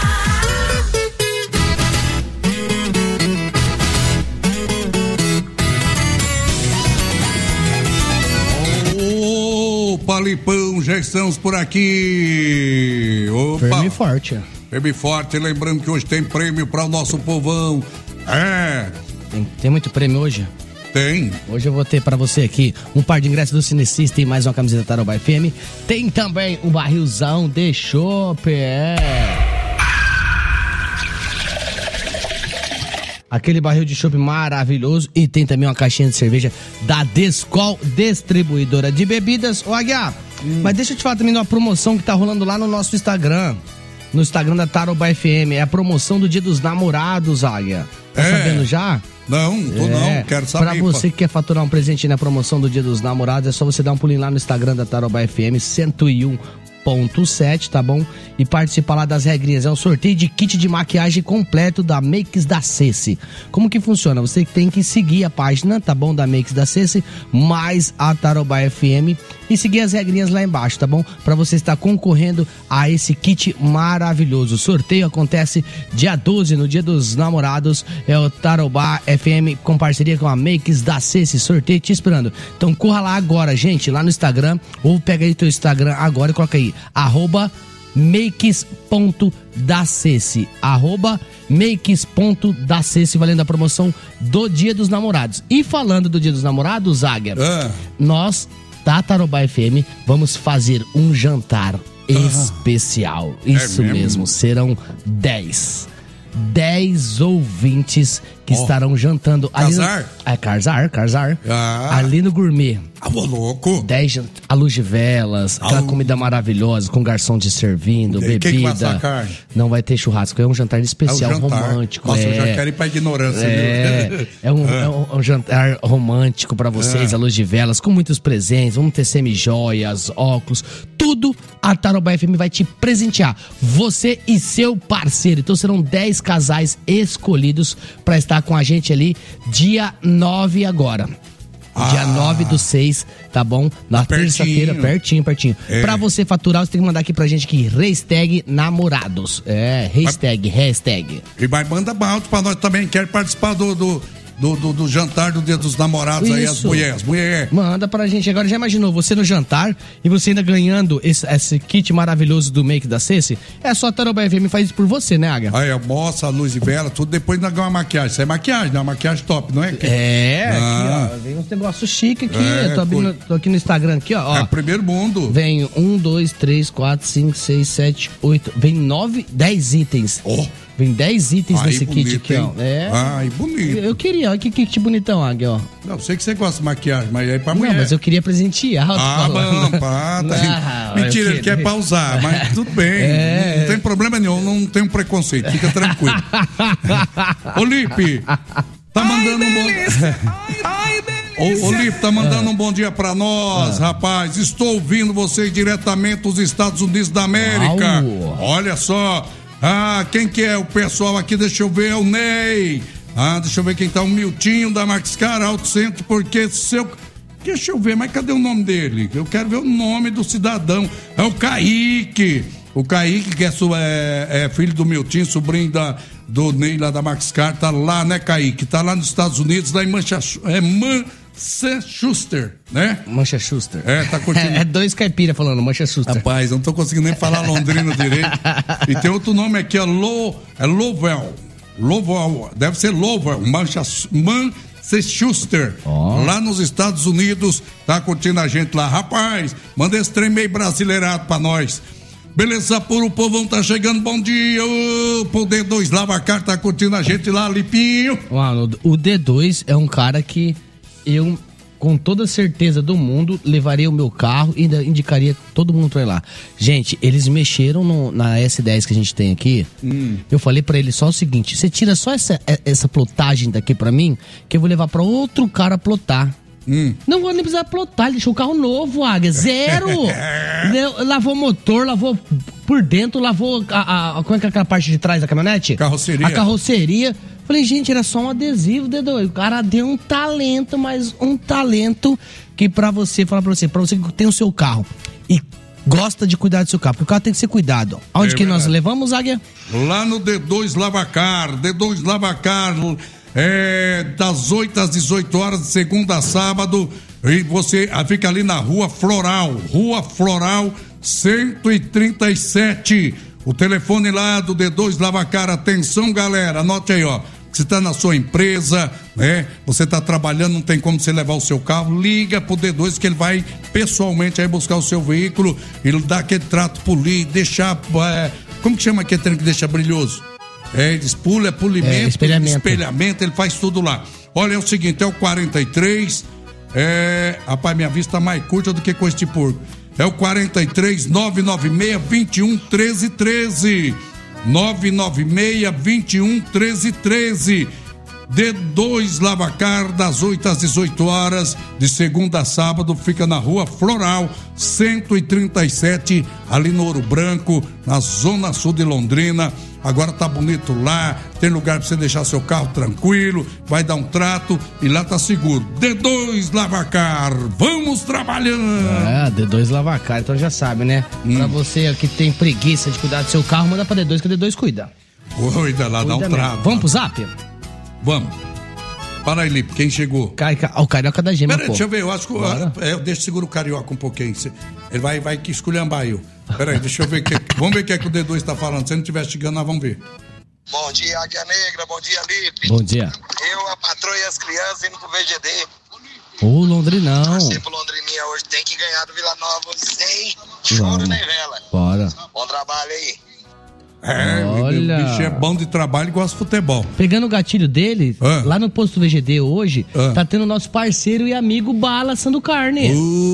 Opa, Lipão, já estamos por aqui. Opa. Firme e forte. Firme e forte, lembrando que hoje tem prêmio para o nosso povão. Tem muito prêmio hoje? Tem. Hoje eu vou ter pra você aqui um par de ingressos do Cinecista e mais uma camiseta Tarobá FM. Tem também um barrilzão de chopp, aquele barril de chopp maravilhoso. E tem também uma caixinha de cerveja da Descol, distribuidora de bebidas. Ô, Aguiar, mas deixa eu te falar também de uma promoção que tá rolando lá no nosso Instagram. No Instagram da Tarobá FM. É a promoção do Dia dos Namorados, Águia. Tá sabendo já? Não, não, quero saber. Pra você que quer faturar um presente na promoção do Dia dos Namorados, é só você dar um pulinho lá no Instagram da Tarobá FM 101.7, tá bom? E participar lá das regrinhas. É um sorteio de kit de maquiagem completo da Makes da Ceci. Como que funciona? Você tem que seguir a página, tá bom? Da Makes da Ceci, mais a Tarobá FM e seguir as regrinhas lá embaixo, tá bom? Pra você estar concorrendo a esse kit maravilhoso. O sorteio acontece dia 12, no Dia dos Namorados. É o Tarobá FM com parceria com a Makes da Ceci. Sorteio te esperando. Então corra lá agora, gente, lá no Instagram, ou pega aí teu Instagram agora e coloca aí @makes.daceci, @makes.daceci, valendo a promoção do Dia dos Namorados. E falando do Dia dos Namorados, Águia, nós da Tarobá FM vamos fazer um jantar especial. Isso mesmo, serão 10 ouvintes que estarão jantando ali no... Casar. Ali no Gourmet. Louco. 10 à luz de velas, aquela comida maravilhosa, com garçom te servindo, bebida. Quem que vai assar carne? Não vai ter churrasco, é um jantar especial, romântico. Nossa, eu já quero ir pra ignorância. É um jantar romântico pra vocês, à luz de velas, com muitos presentes, vamos ter semi-joias, óculos, tudo a Tarobá FM vai te presentear. Você e seu parceiro. Então serão 10 casais escolhidos pra estar com a gente ali dia 9 agora. Dia 9/6, tá bom? Na terça-feira, pertinho. Pra você faturar, você tem que mandar aqui pra gente aqui, hashtag namorados. Hashtag. E vai, manda áudio pra nós também, quer participar do jantar do Dia dos Namorados. Isso. Aí, as mulheres. Manda pra gente. Agora, já imaginou você no jantar e você ainda ganhando esse kit maravilhoso do Make da Ceci? É só a Tarobá FM faz isso por você, né, Águia? Aí, almoça, a luz e vela, tudo. Depois ainda ganha uma maquiagem. Isso é maquiagem, né? Uma maquiagem top, não é? Aqui, ó. Vem uns negócios chiques aqui. Tô aqui no Instagram, aqui, ó. É primeiro mundo. Vem 1, 2, 3, 4, 5, 6, 7, 8. Vem 10 itens. Vem 10 itens nesse kit aqui, ó. Ai, bonito. Eu queria, olha que kit bonitão, Águia, ó. Não, sei que você gosta de maquiagem, mas aí pra mulher. Não, mas eu queria presentear. Mentira, ele quer pausar, mas tudo bem. Não tem problema nenhum, não tem um preconceito, fica tranquilo. Ô, Lipe, tá mandando um bom... O Lipe tá mandando um bom dia pra nós, rapaz. Estou ouvindo vocês diretamente dos Estados Unidos da América. Olha só. Quem que é o pessoal aqui? Deixa eu ver, é o Ney. Deixa eu ver quem tá, o Miltinho da Maxcar Auto Centro, porque deixa eu ver, mas cadê o nome dele? Eu quero ver o nome do cidadão. É o Kaique. O Kaique, que é filho do Miltinho, sobrinho do Ney lá da Maxcar, tá lá, né, Kaique? Tá lá nos Estados Unidos, lá em Manchester, né? Manchester. Tá curtindo. É dois caipira falando Manchester. Rapaz, eu não tô conseguindo nem falar londrino direito. E tem outro nome aqui, Lovell. Deve ser Lovell, Manchester, lá nos Estados Unidos, tá curtindo a gente lá. Rapaz, manda esse trem meio brasileirado pra nós. Beleza, por o povão tá chegando, bom dia. O D2 Lavacar tá curtindo a gente lá, Lipinho. Mano, o D2 é um cara que eu, com toda certeza do mundo, levaria o meu carro e ainda indicaria todo mundo pra ir lá. Gente, eles mexeram na S10 que a gente tem aqui. Eu falei pra ele só o seguinte: você tira só essa plotagem daqui pra mim, que eu vou levar pra outro cara plotar. Não vou nem precisar plotar, ele deixou o carro novo, Águia, zero. Lavou motor, lavou por dentro, lavou como é que é aquela parte de trás da caminhonete? Carroceria. A carroceria. Falei, gente, era só um adesivo, D2. O cara deu um talento, mas um talento que pra você que tem o seu carro e gosta de cuidar do seu carro, porque o carro tem que ser cuidado. Aonde que nós levamos, Águia? Lá no D2 Lavacar. D2 Lavacar, das 8 às 18 horas, de segunda a sábado, e você fica ali na Rua Floral 137. O telefone lá do D2 Lavacar, atenção, galera, anote aí, ó. Você tá na sua empresa, né? Você tá trabalhando, não tem como você levar o seu carro, liga pro D2 que ele vai pessoalmente aí buscar o seu veículo, ele dá aquele trato polir, deixar, como que chama aquele trem que deixa brilhoso? Polimento, espelhamento, ele faz tudo lá. Olha, é o seguinte, é o 43, rapaz, minha vista tá mais curta do que com este porco. É o 43 996 21 13 13. 996 21 13 13. D2 Lavacar, das 8 às 18 horas, de segunda a sábado, fica na Rua Floral 137, ali no Ouro Branco, na zona sul de Londrina. Agora tá bonito lá, tem lugar pra você deixar seu carro tranquilo, vai dar um trato e lá tá seguro. D2 Lavacar, vamos trabalhando! D2 Lavacar, então já sabe, né? Pra você que tem preguiça de cuidar do seu carro, manda pra D2 que a D2 cuida. Cuida lá, dá um trato. Vamos pro Zap? Vamos. Para aí, Lipe, quem chegou? O Carioca da Gema. Peraí, deixa eu ver, eu acho que deixa seguro o Carioca um pouquinho. Ele vai esculhambar eu. Peraí, deixa eu ver. Vamos ver o que é que o D2 tá falando. Se ele não estiver chegando, nós vamos ver. Bom dia, Águia Negra. Bom dia, Lipe. Bom dia. Eu, a patroa e as crianças indo pro VGD. Ô, Londrinão. Torcer pro Londrininha hoje, tem que ganhar do Vila Nova sem choro nem vela. Bora. Bom trabalho aí. Olha. O bicho é bom de trabalho e gosta de futebol. Pegando o gatilho dele, lá no posto VGD hoje, tá tendo nosso parceiro e amigo Bala assando carne.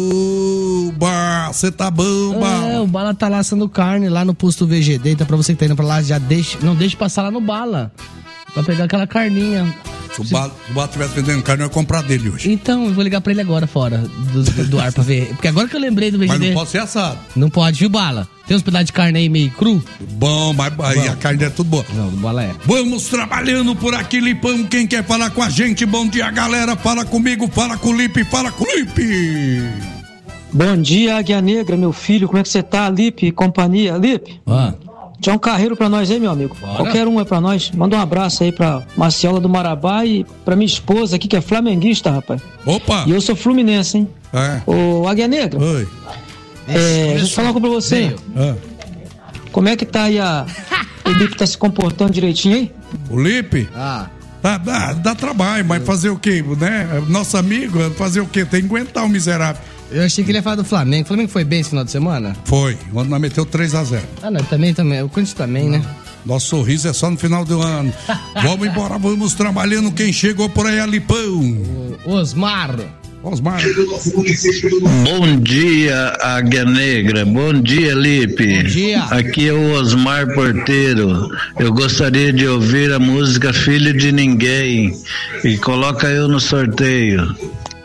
Você tá bom, Bala. O Bala tá lá assando carne lá no posto VGD. Então pra você que tá indo pra lá, não deixe passar lá no Bala pra pegar aquela carninha. Se o Bala estivesse vendendo carne, eu ia comprar dele hoje. Então, eu vou ligar pra ele agora, fora do ar pra ver. Porque agora que eu lembrei do VGD. Mas não pode ser assado. Não pode, viu, Bala? Tem uns pedaços de carne aí meio cru? Bom, mas aí a carne é tudo boa. Não, do Bala é. Vamos trabalhando por aqui, Lipão. Quem quer falar com a gente? Bom dia, galera. Fala comigo, fala com o Lipe, fala com o Lipe. Bom dia, Águia Negra, meu filho. Como é que você tá, Lipe e companhia? Lipe? Tinha um carreiro pra nós aí, meu amigo. Bora. Qualquer um é pra nós. Manda um abraço aí pra Marciola do Marabá e pra minha esposa aqui, que é flamenguista, rapaz. Opa! E eu sou fluminense, hein? Ô, Águia Negra. Oi. Deixa eu falar pra você. Como é que tá aí o Lipe tá se comportando direitinho aí? O Lipe? Dá trabalho, mas fazer o quê, né? Nosso amigo, fazer o quê? Tem que aguentar o miserável. Eu achei que ele ia falar do Flamengo. O Flamengo foi bem esse final de semana? Foi. Ontem nós meteu 3-0. Não, também. O Corinthians também, né? Nosso sorriso é só no final do ano. Vamos embora, vamos trabalhando. Quem chegou por aí é Lipão. Osmar. Bom dia, Águia Negra. Bom dia, Lipe. Bom dia. Aqui é o Osmar Porteiro. Eu gostaria de ouvir a música Filho de Ninguém. E coloca eu no sorteio.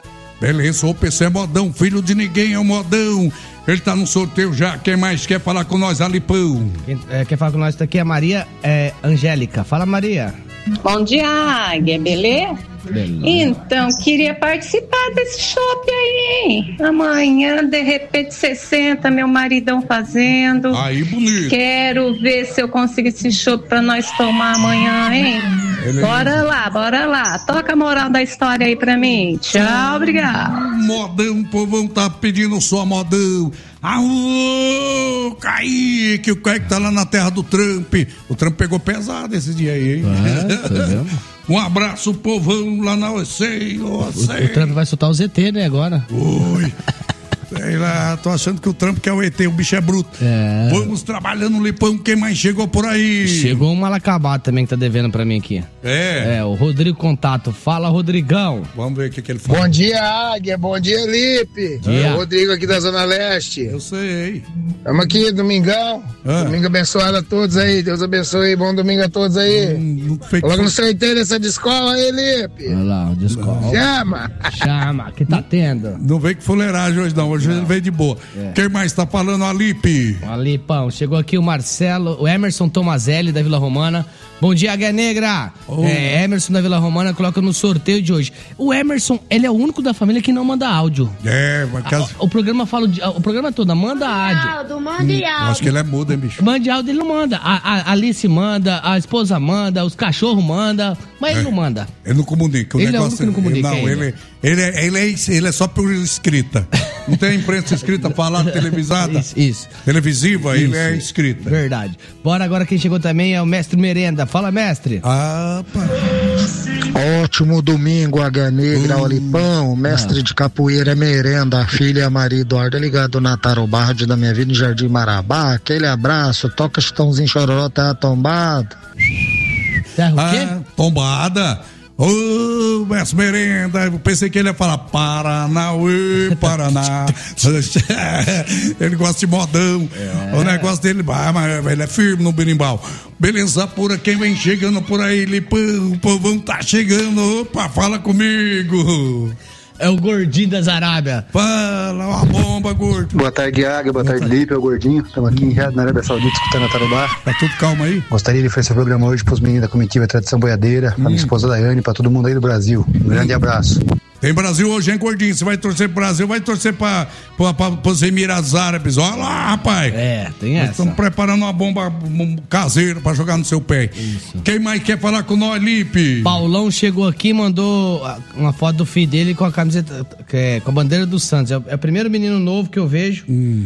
Beleza, o PC é modão, filho de ninguém é o modão. Ele tá no sorteio já. Quem mais quer falar com nós, Alipão? Quem quer falar com nós aqui é a Maria Angélica. Fala, Maria. Bom dia, Águia, beleza? Então, queria participar desse shopping aí, hein? Amanhã, de repente, 60, meu maridão fazendo. Aí, bonito. Quero ver se eu consigo esse shopping pra nós tomar amanhã, hein? Bora lá. Toca a moral da história aí pra mim. Tchau, obrigado. Modão, o povão tá pedindo só modão. Aô, Kaique, o Kaique tá lá na terra do Trump. O Trump pegou pesado esse dia aí, hein? Um abraço, povão, lá na OCEI. O Trump vai soltar o ZT, né, agora? Oi. Sei lá, tô achando que o Trump quer o ET, o bicho é bruto. Vamos trabalhando no Lipão, quem mais chegou por aí? Chegou um mal acabado também que tá devendo pra mim aqui. O Rodrigo Contato. Fala, Rodrigão. Vamos ver o que ele fala. Bom dia, Águia, bom dia, Lipe. É o Rodrigo aqui da Zona Leste. Eu sei. Estamos aqui, domingão. Domingo abençoado a todos aí, Deus abençoe, bom domingo a todos aí. Logo no sorteio dessa descola aí, Lipe. Olha lá, o descola. Chama, que tá tendo. Não veio com fuleiragem hoje não, hoje ele veio de boa. Quem mais tá falando? Alipe. Alipão, chegou aqui o Marcelo, o Emerson Tomazelli da Vila Romana. Bom dia, Águia Negra. Emerson da Vila Romana coloca no sorteio de hoje. O Emerson, ele é o único da família que não manda áudio. O programa fala, o programa todo manda áudio. Mande áudio. Acho que ele é mudo, hein, bicho? Mande áudio, ele não manda. A Alice manda, a esposa manda, os cachorros mandam, mas ele não manda. Ele não comunica. Ele é o único que não comunica. Ele é só por escrita. Não tem imprensa escrita, falada, televisada? Isso. Televisiva, ele é escrita. Verdade. Bora agora, quem chegou também é o Mestre Merenda. Fala, mestre. Ótimo domingo, Águia Negra, Olipão, mestre de capoeira Merenda, filha Maria Eduarda, ligado na Tarobá, rádio da minha vida em Jardim Marabá. Aquele abraço, toca Chitãozinho Chororó, tá tombado. O quê? Tombada. Ô, mestre Merenda, eu pensei que ele ia falar Paranauê, Paraná. Ele gosta de modão. O negócio dele, mas ele é firme no berimbau. Beleza pura, quem vem chegando por aí, Lipão, o povão tá chegando. Opa, fala comigo. É o Gordinho das Arábia. Fala, uma bomba, gordo. Boa tarde, Águia. Boa tarde, Lipe. É o Gordinho. Estamos aqui em Riad, na Arábia Saudita, escutando a Tarobá. Tá tudo calmo aí? Gostaria de oferecer o programa hoje pros meninos da comitiva Tradição Boiadeira, pra minha esposa Daiane, pra todo mundo aí do Brasil. Um grande abraço. Tem Brasil hoje, hein, Gordinho? Você vai torcer pro Brasil, vai torcer pra os Emirados Árabes. Olha lá, rapaz. Tem essa. Estamos preparando uma bomba caseira pra jogar no seu pé. Isso. Quem mais quer falar com nós, Lipe? Paulão chegou aqui e mandou uma foto do filho dele com a camiseta, com a bandeira do Santos. É o primeiro menino novo que eu vejo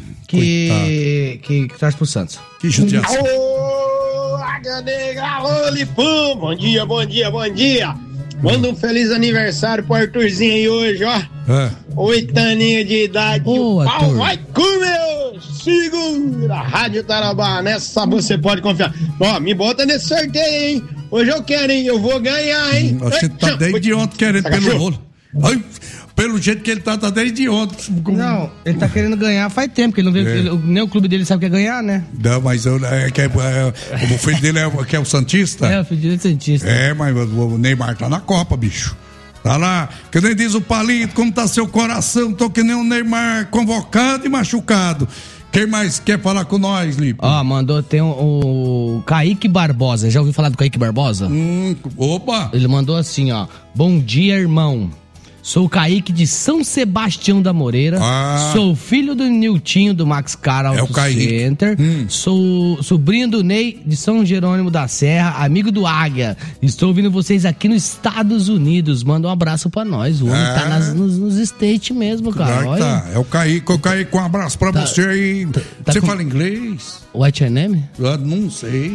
que traz pro Santos. Que judiação. Alô, Águia Negra, alô, Lipão. Bom dia. Manda um feliz aniversário pro Arthurzinho aí hoje, ó. 8 aninhos de idade. O pau vai comer. Segura. Rádio Tarobá, nessa você pode confiar. Ó, me bota nesse sorteio, hein. Hoje eu quero, hein. Eu vou ganhar, hein. Acho que tá desde ontem querendo pelo rolo. Ai, pelo jeito que ele tá desde ontem. Não, ele tá querendo ganhar faz tempo, que ele não vê, nem o clube dele sabe que é ganhar, né? Não, mas o filho dele é o Santista? O filho dele é o Santista. Mas o Neymar tá na Copa, bicho. Tá lá, que nem diz o Palito, como tá seu coração, tô que nem o Neymar, convocado e machucado. Quem mais quer falar com nós, Lipe? Mandou, tem o Kaique Barbosa, já ouviu falar do Kaique Barbosa? Opa! Ele mandou assim, ó, bom dia, irmão. Sou o Kaique de São Sebastião da Moreira. Sou filho do Niltinho do Max Car Auto Center. Sou sobrinho do Ney de São Jerônimo da Serra, amigo do Águia. Estou ouvindo vocês aqui nos Estados Unidos. Manda um abraço pra nós. O homem tá nos States mesmo, cara. Tá. É o Kaique, um abraço pra você aí. Você fala inglês? What's your name? Não sei.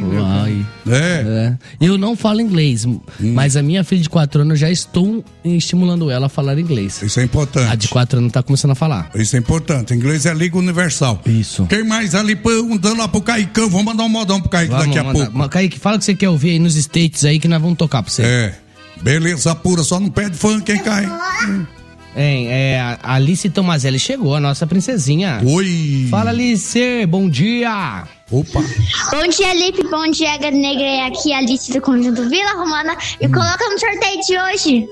Eu não falo inglês, mas a minha filha de 4 anos já estou estimulando ela a falar inglês. Isso é importante. A de 4 anos tá começando a falar. Isso é importante. Inglês é Liga Universal. Isso. Quem mais ali? Dando lá pro Caicão. Vamos mandar um modão pro Kaique daqui a pouco. Kaique, fala o que você quer ouvir aí nos States aí que nós vamos tocar pra você. Beleza pura, só não pede funk, hein, Caio? A Alice Tomazelli chegou, a nossa princesinha. Oi. Fala, Alice, bom dia. Opa! Bom dia, Lipe. Bom dia, Águia Negra. Aqui é a Alice do Conjunto Vila Romana. E coloca no sorteio de hoje.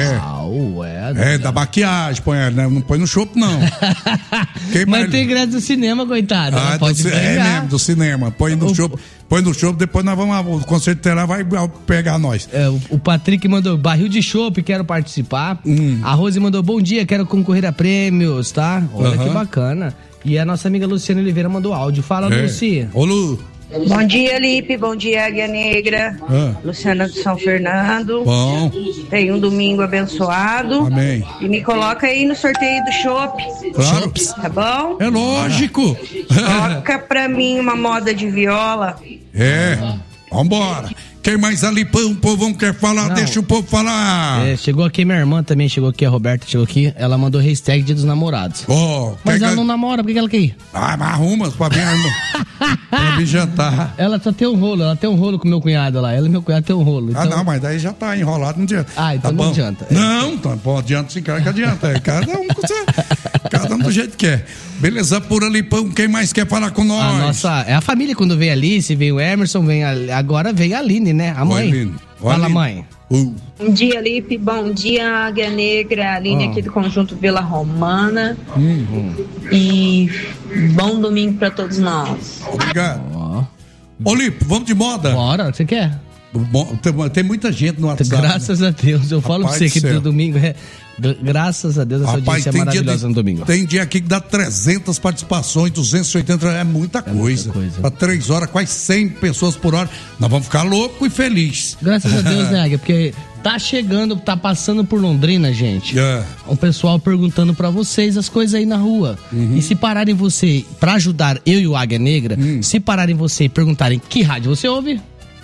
Da maquiagem, põe, né? Não põe no chopp, não. Mas tem ingresso do cinema, coitado. Pode mesmo, do cinema. Põe no chopp, depois nós vamos, o concerto terá vai pegar nós. O Patrick mandou barril de chopp, quero participar. A Rose mandou bom dia, quero concorrer a prêmios, tá? Olha que bacana. E a nossa amiga Luciana Oliveira mandou áudio. Fala, Luci. Ô, Lu. Bom dia, Lipe. Bom dia, Águia Negra. Luciana de São Fernando. Bom. Tem um domingo abençoado. Amém. E me coloca aí no sorteio do chopp. Claro. Tá bom? É lógico. Coloca pra mim uma moda de viola. Vambora. Quem mais ali, pão, o povão quer falar? Deixa o povo falar. Chegou aqui minha irmã também, chegou aqui, a Roberta chegou aqui. Ela mandou hashtag Dia dos Namorados. Mas ela não namora, por que ela quer ir? Mas arruma pra vir, pra vir jantar. Ela só tem um rolo com meu cunhado lá. Ela e meu cunhado tem um rolo. Então... não, mas daí já tá enrolado, não adianta. Então não adianta. Não, então adianta sim, cara que adianta. Cada um do jeito que quer. Beleza, por ali, pão, quem mais quer falar com nós? É a família, quando vem a Alice, vem o Emerson, agora vem a Aline, né? A mãe. Fala, mãe. Bom dia, Lipe. Bom dia, Águia Negra. Aline aqui do Conjunto Vila Romana. E bom domingo pra todos nós. Obrigado. Ô, Lipe, vamos de moda? Bora, você quer? Tem muita gente no WhatsApp. Graças a Deus. Eu falo pra você que do domingo graças a Deus essa audiência é maravilhosa no domingo. Tem dia aqui que dá 300 participações, 280, é muita coisa. Pra 3 horas, quase 100 pessoas por hora. Nós vamos ficar loucos e felizes. Graças a Deus, né, Águia? Porque tá chegando, tá passando por Londrina, gente. Um pessoal perguntando pra vocês as coisas aí na rua. E se pararem você, pra ajudar eu e o Águia Negra, se pararem você e perguntarem que rádio você ouve?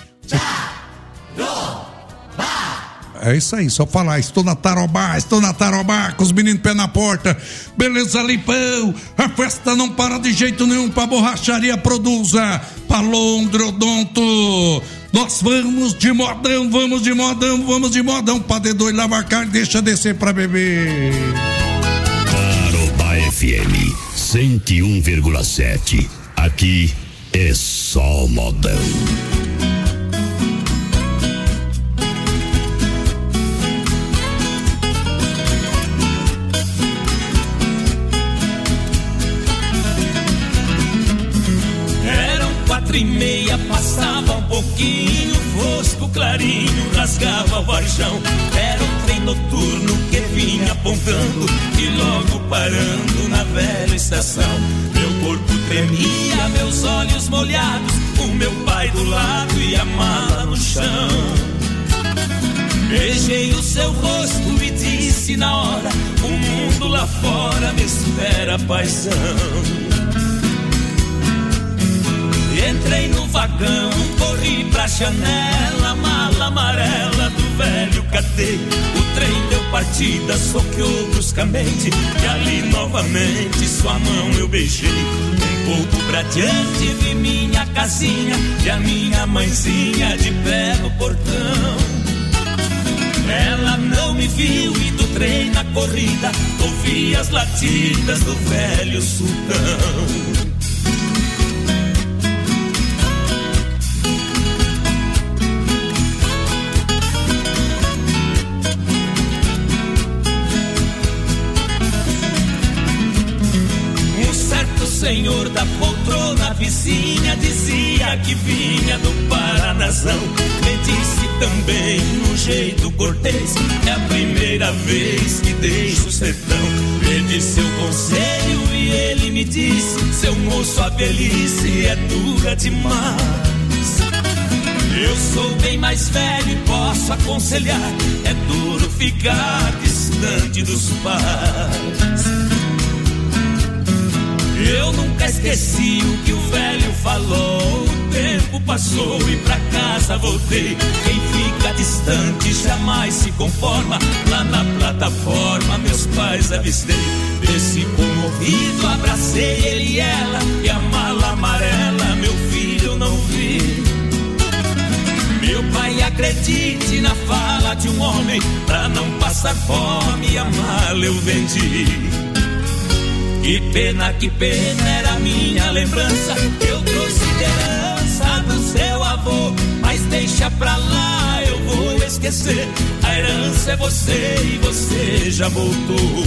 É isso aí, só falar, estou na Tarobá, com os meninos pé na porta. Beleza, Lipão, a festa não para de jeito nenhum pra Borracharia Produza, pra Londrodonto. Nós vamos de modão, pra D2 lavar carne, deixa descer pra beber. Tarobá FM 101,7, aqui é só modão. E meia passava um pouquinho, fosco clarinho rasgava o varjão. Era um trem noturno que vinha apontando e logo parando na velha estação. Meu corpo tremia, meus olhos molhados, o meu pai do lado e a mala no chão. Beijei o seu rosto e disse na hora: o mundo lá fora me espera, paizão. Entrei no vagão, corri pra janela, mala amarela do velho cadê. O trem deu partida, soqueou bruscamente, e ali novamente sua mão eu beijei. Um pouco pra diante vi minha casinha e a minha mãezinha de pé no portão. Ela não me viu e do trem na corrida ouvi as latidas do velho sultão. Senhor da poltrona vizinha dizia que vinha do Paranazão. Me disse também num jeito cortês: é a primeira vez que deixo o sertão. Pedi seu conselho e ele me disse: seu moço, a velhice é dura demais. Eu sou bem mais velho e posso aconselhar: é duro ficar distante dos pais. Eu nunca esqueci o que o velho falou. O tempo passou e pra casa voltei. Quem fica distante jamais se conforma. Lá na plataforma meus pais avistei. Desci comovido, abracei ele e ela. E a mala amarela, meu filho, não vi. Meu pai, acredite na fala de um homem. Pra não passar fome a mala eu vendi. Que pena era minha lembrança, eu trouxe de herança do seu avô. Mas deixa pra lá, eu vou esquecer. A herança é você e você já voltou.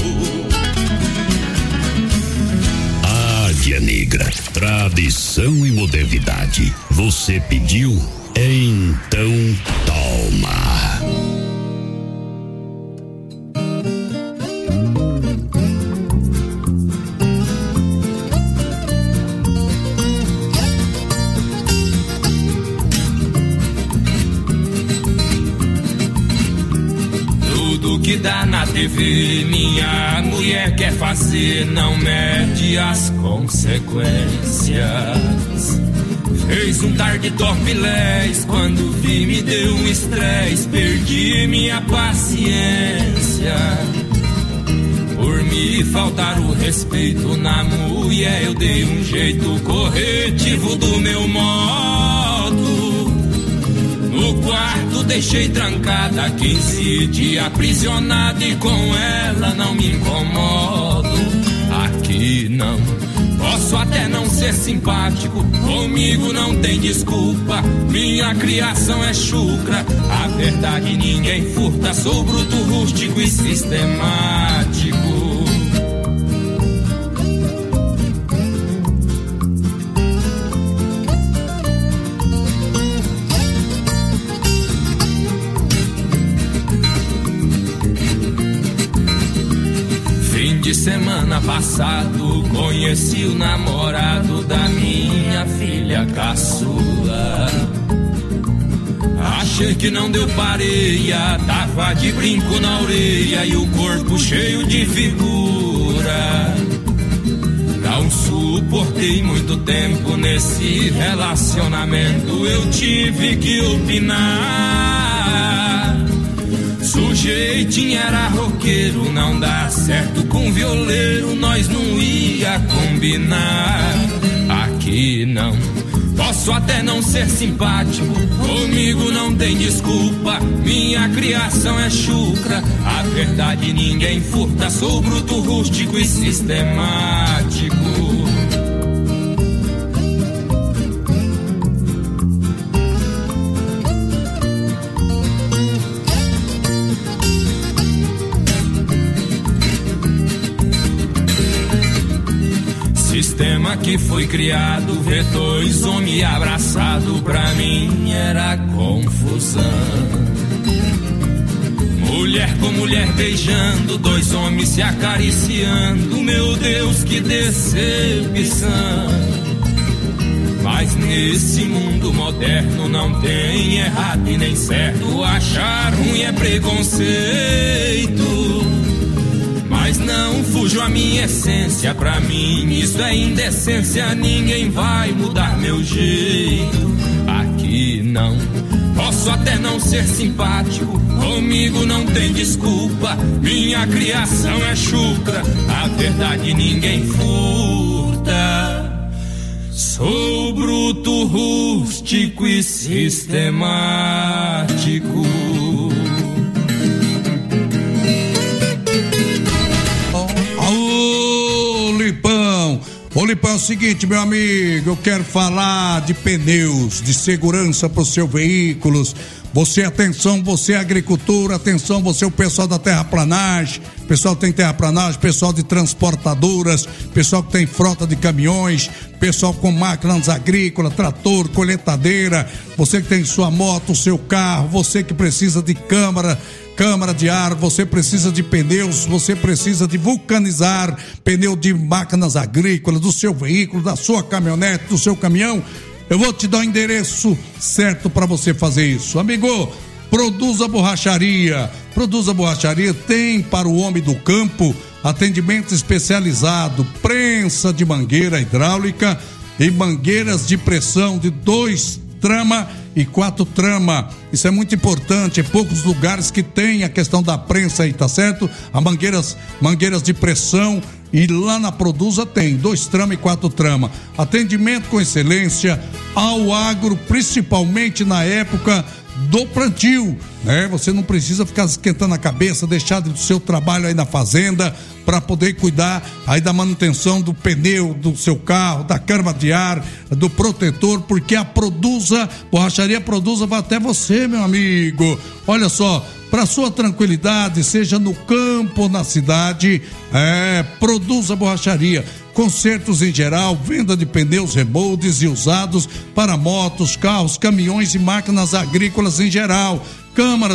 Águia Negra, tradição e modernidade. Você pediu, então toma. Que dá na TV, minha mulher quer fazer, não mede as consequências. Fez um tarde torpilés, quando vi me deu um estresse, perdi minha paciência. Por me faltar o respeito na mulher, eu dei um jeito corretivo do meu modo. No quarto deixei trancada 15 dias aprisionada e com ela não me incomodo. Aqui não, posso até não ser simpático, comigo não tem desculpa, minha criação é chucra, a verdade ninguém furta, sou bruto, rústico e sistemático. De semana passado conheci o namorado da minha filha caçula. Achei que não deu pareia, tava de brinco na orelha e o corpo cheio de figura. Não suportei muito tempo nesse relacionamento, eu tive que opinar. Sujeitinho era roqueiro, não dá certo com violeiro, nós não ia combinar. Aqui não, posso até não ser simpático, comigo não tem desculpa, minha criação é chucra, a verdade ninguém furta, sou bruto, rústico e sistemático. Sistema que foi criado, ver dois homens abraçados, pra mim era confusão. Mulher com mulher beijando, dois homens se acariciando, meu Deus, que decepção. Mas nesse mundo moderno não tem errado e nem certo, achar ruim é preconceito. Mas não fujo a minha essência, pra mim isso é indecência, ninguém vai mudar meu jeito. Aqui não, posso até não ser simpático, comigo não tem desculpa, minha criação é chucra, a verdade ninguém furta. Sou bruto, rústico e sistemático. Ô Lipão, é o seguinte, meu amigo, eu quero falar de pneus, de segurança para os seus veículos. Você, atenção, você agricultura, atenção, você o pessoal da terraplanagem, pessoal que tem terraplanagem, pessoal de transportadoras, pessoal que tem frota de caminhões, pessoal com máquinas agrícolas, trator, colheitadeira, você que tem sua moto, seu carro, você que precisa de câmara de ar, você precisa de pneus, você precisa de vulcanizar pneu de máquinas agrícolas, do seu veículo, da sua caminhonete, do seu caminhão. Eu vou te dar o endereço certo para você fazer isso. Amigo, Produza Borracharia. Produza Borracharia tem para o homem do campo atendimento especializado, prensa de mangueira hidráulica e mangueiras de pressão de 2 trama e 4 trama. Isso é muito importante, é poucos lugares que tem a questão da prensa aí, tá certo? As mangueiras de pressão, e lá na Produza tem 2 trama e 4 trama. Atendimento com excelência ao agro, principalmente na época do plantio, né? Você não precisa ficar esquentando a cabeça, deixar do seu trabalho aí na fazenda para poder cuidar aí da manutenção do pneu do seu carro, da câmara de ar, do protetor, porque a Borracharia Produza vai até você, meu amigo. Olha só, para sua tranquilidade, seja no campo ou na cidade, Produza Borracharia. Consertos em geral, venda de pneus, remoldes e usados para motos, carros, caminhões e máquinas agrícolas em geral. Câmaras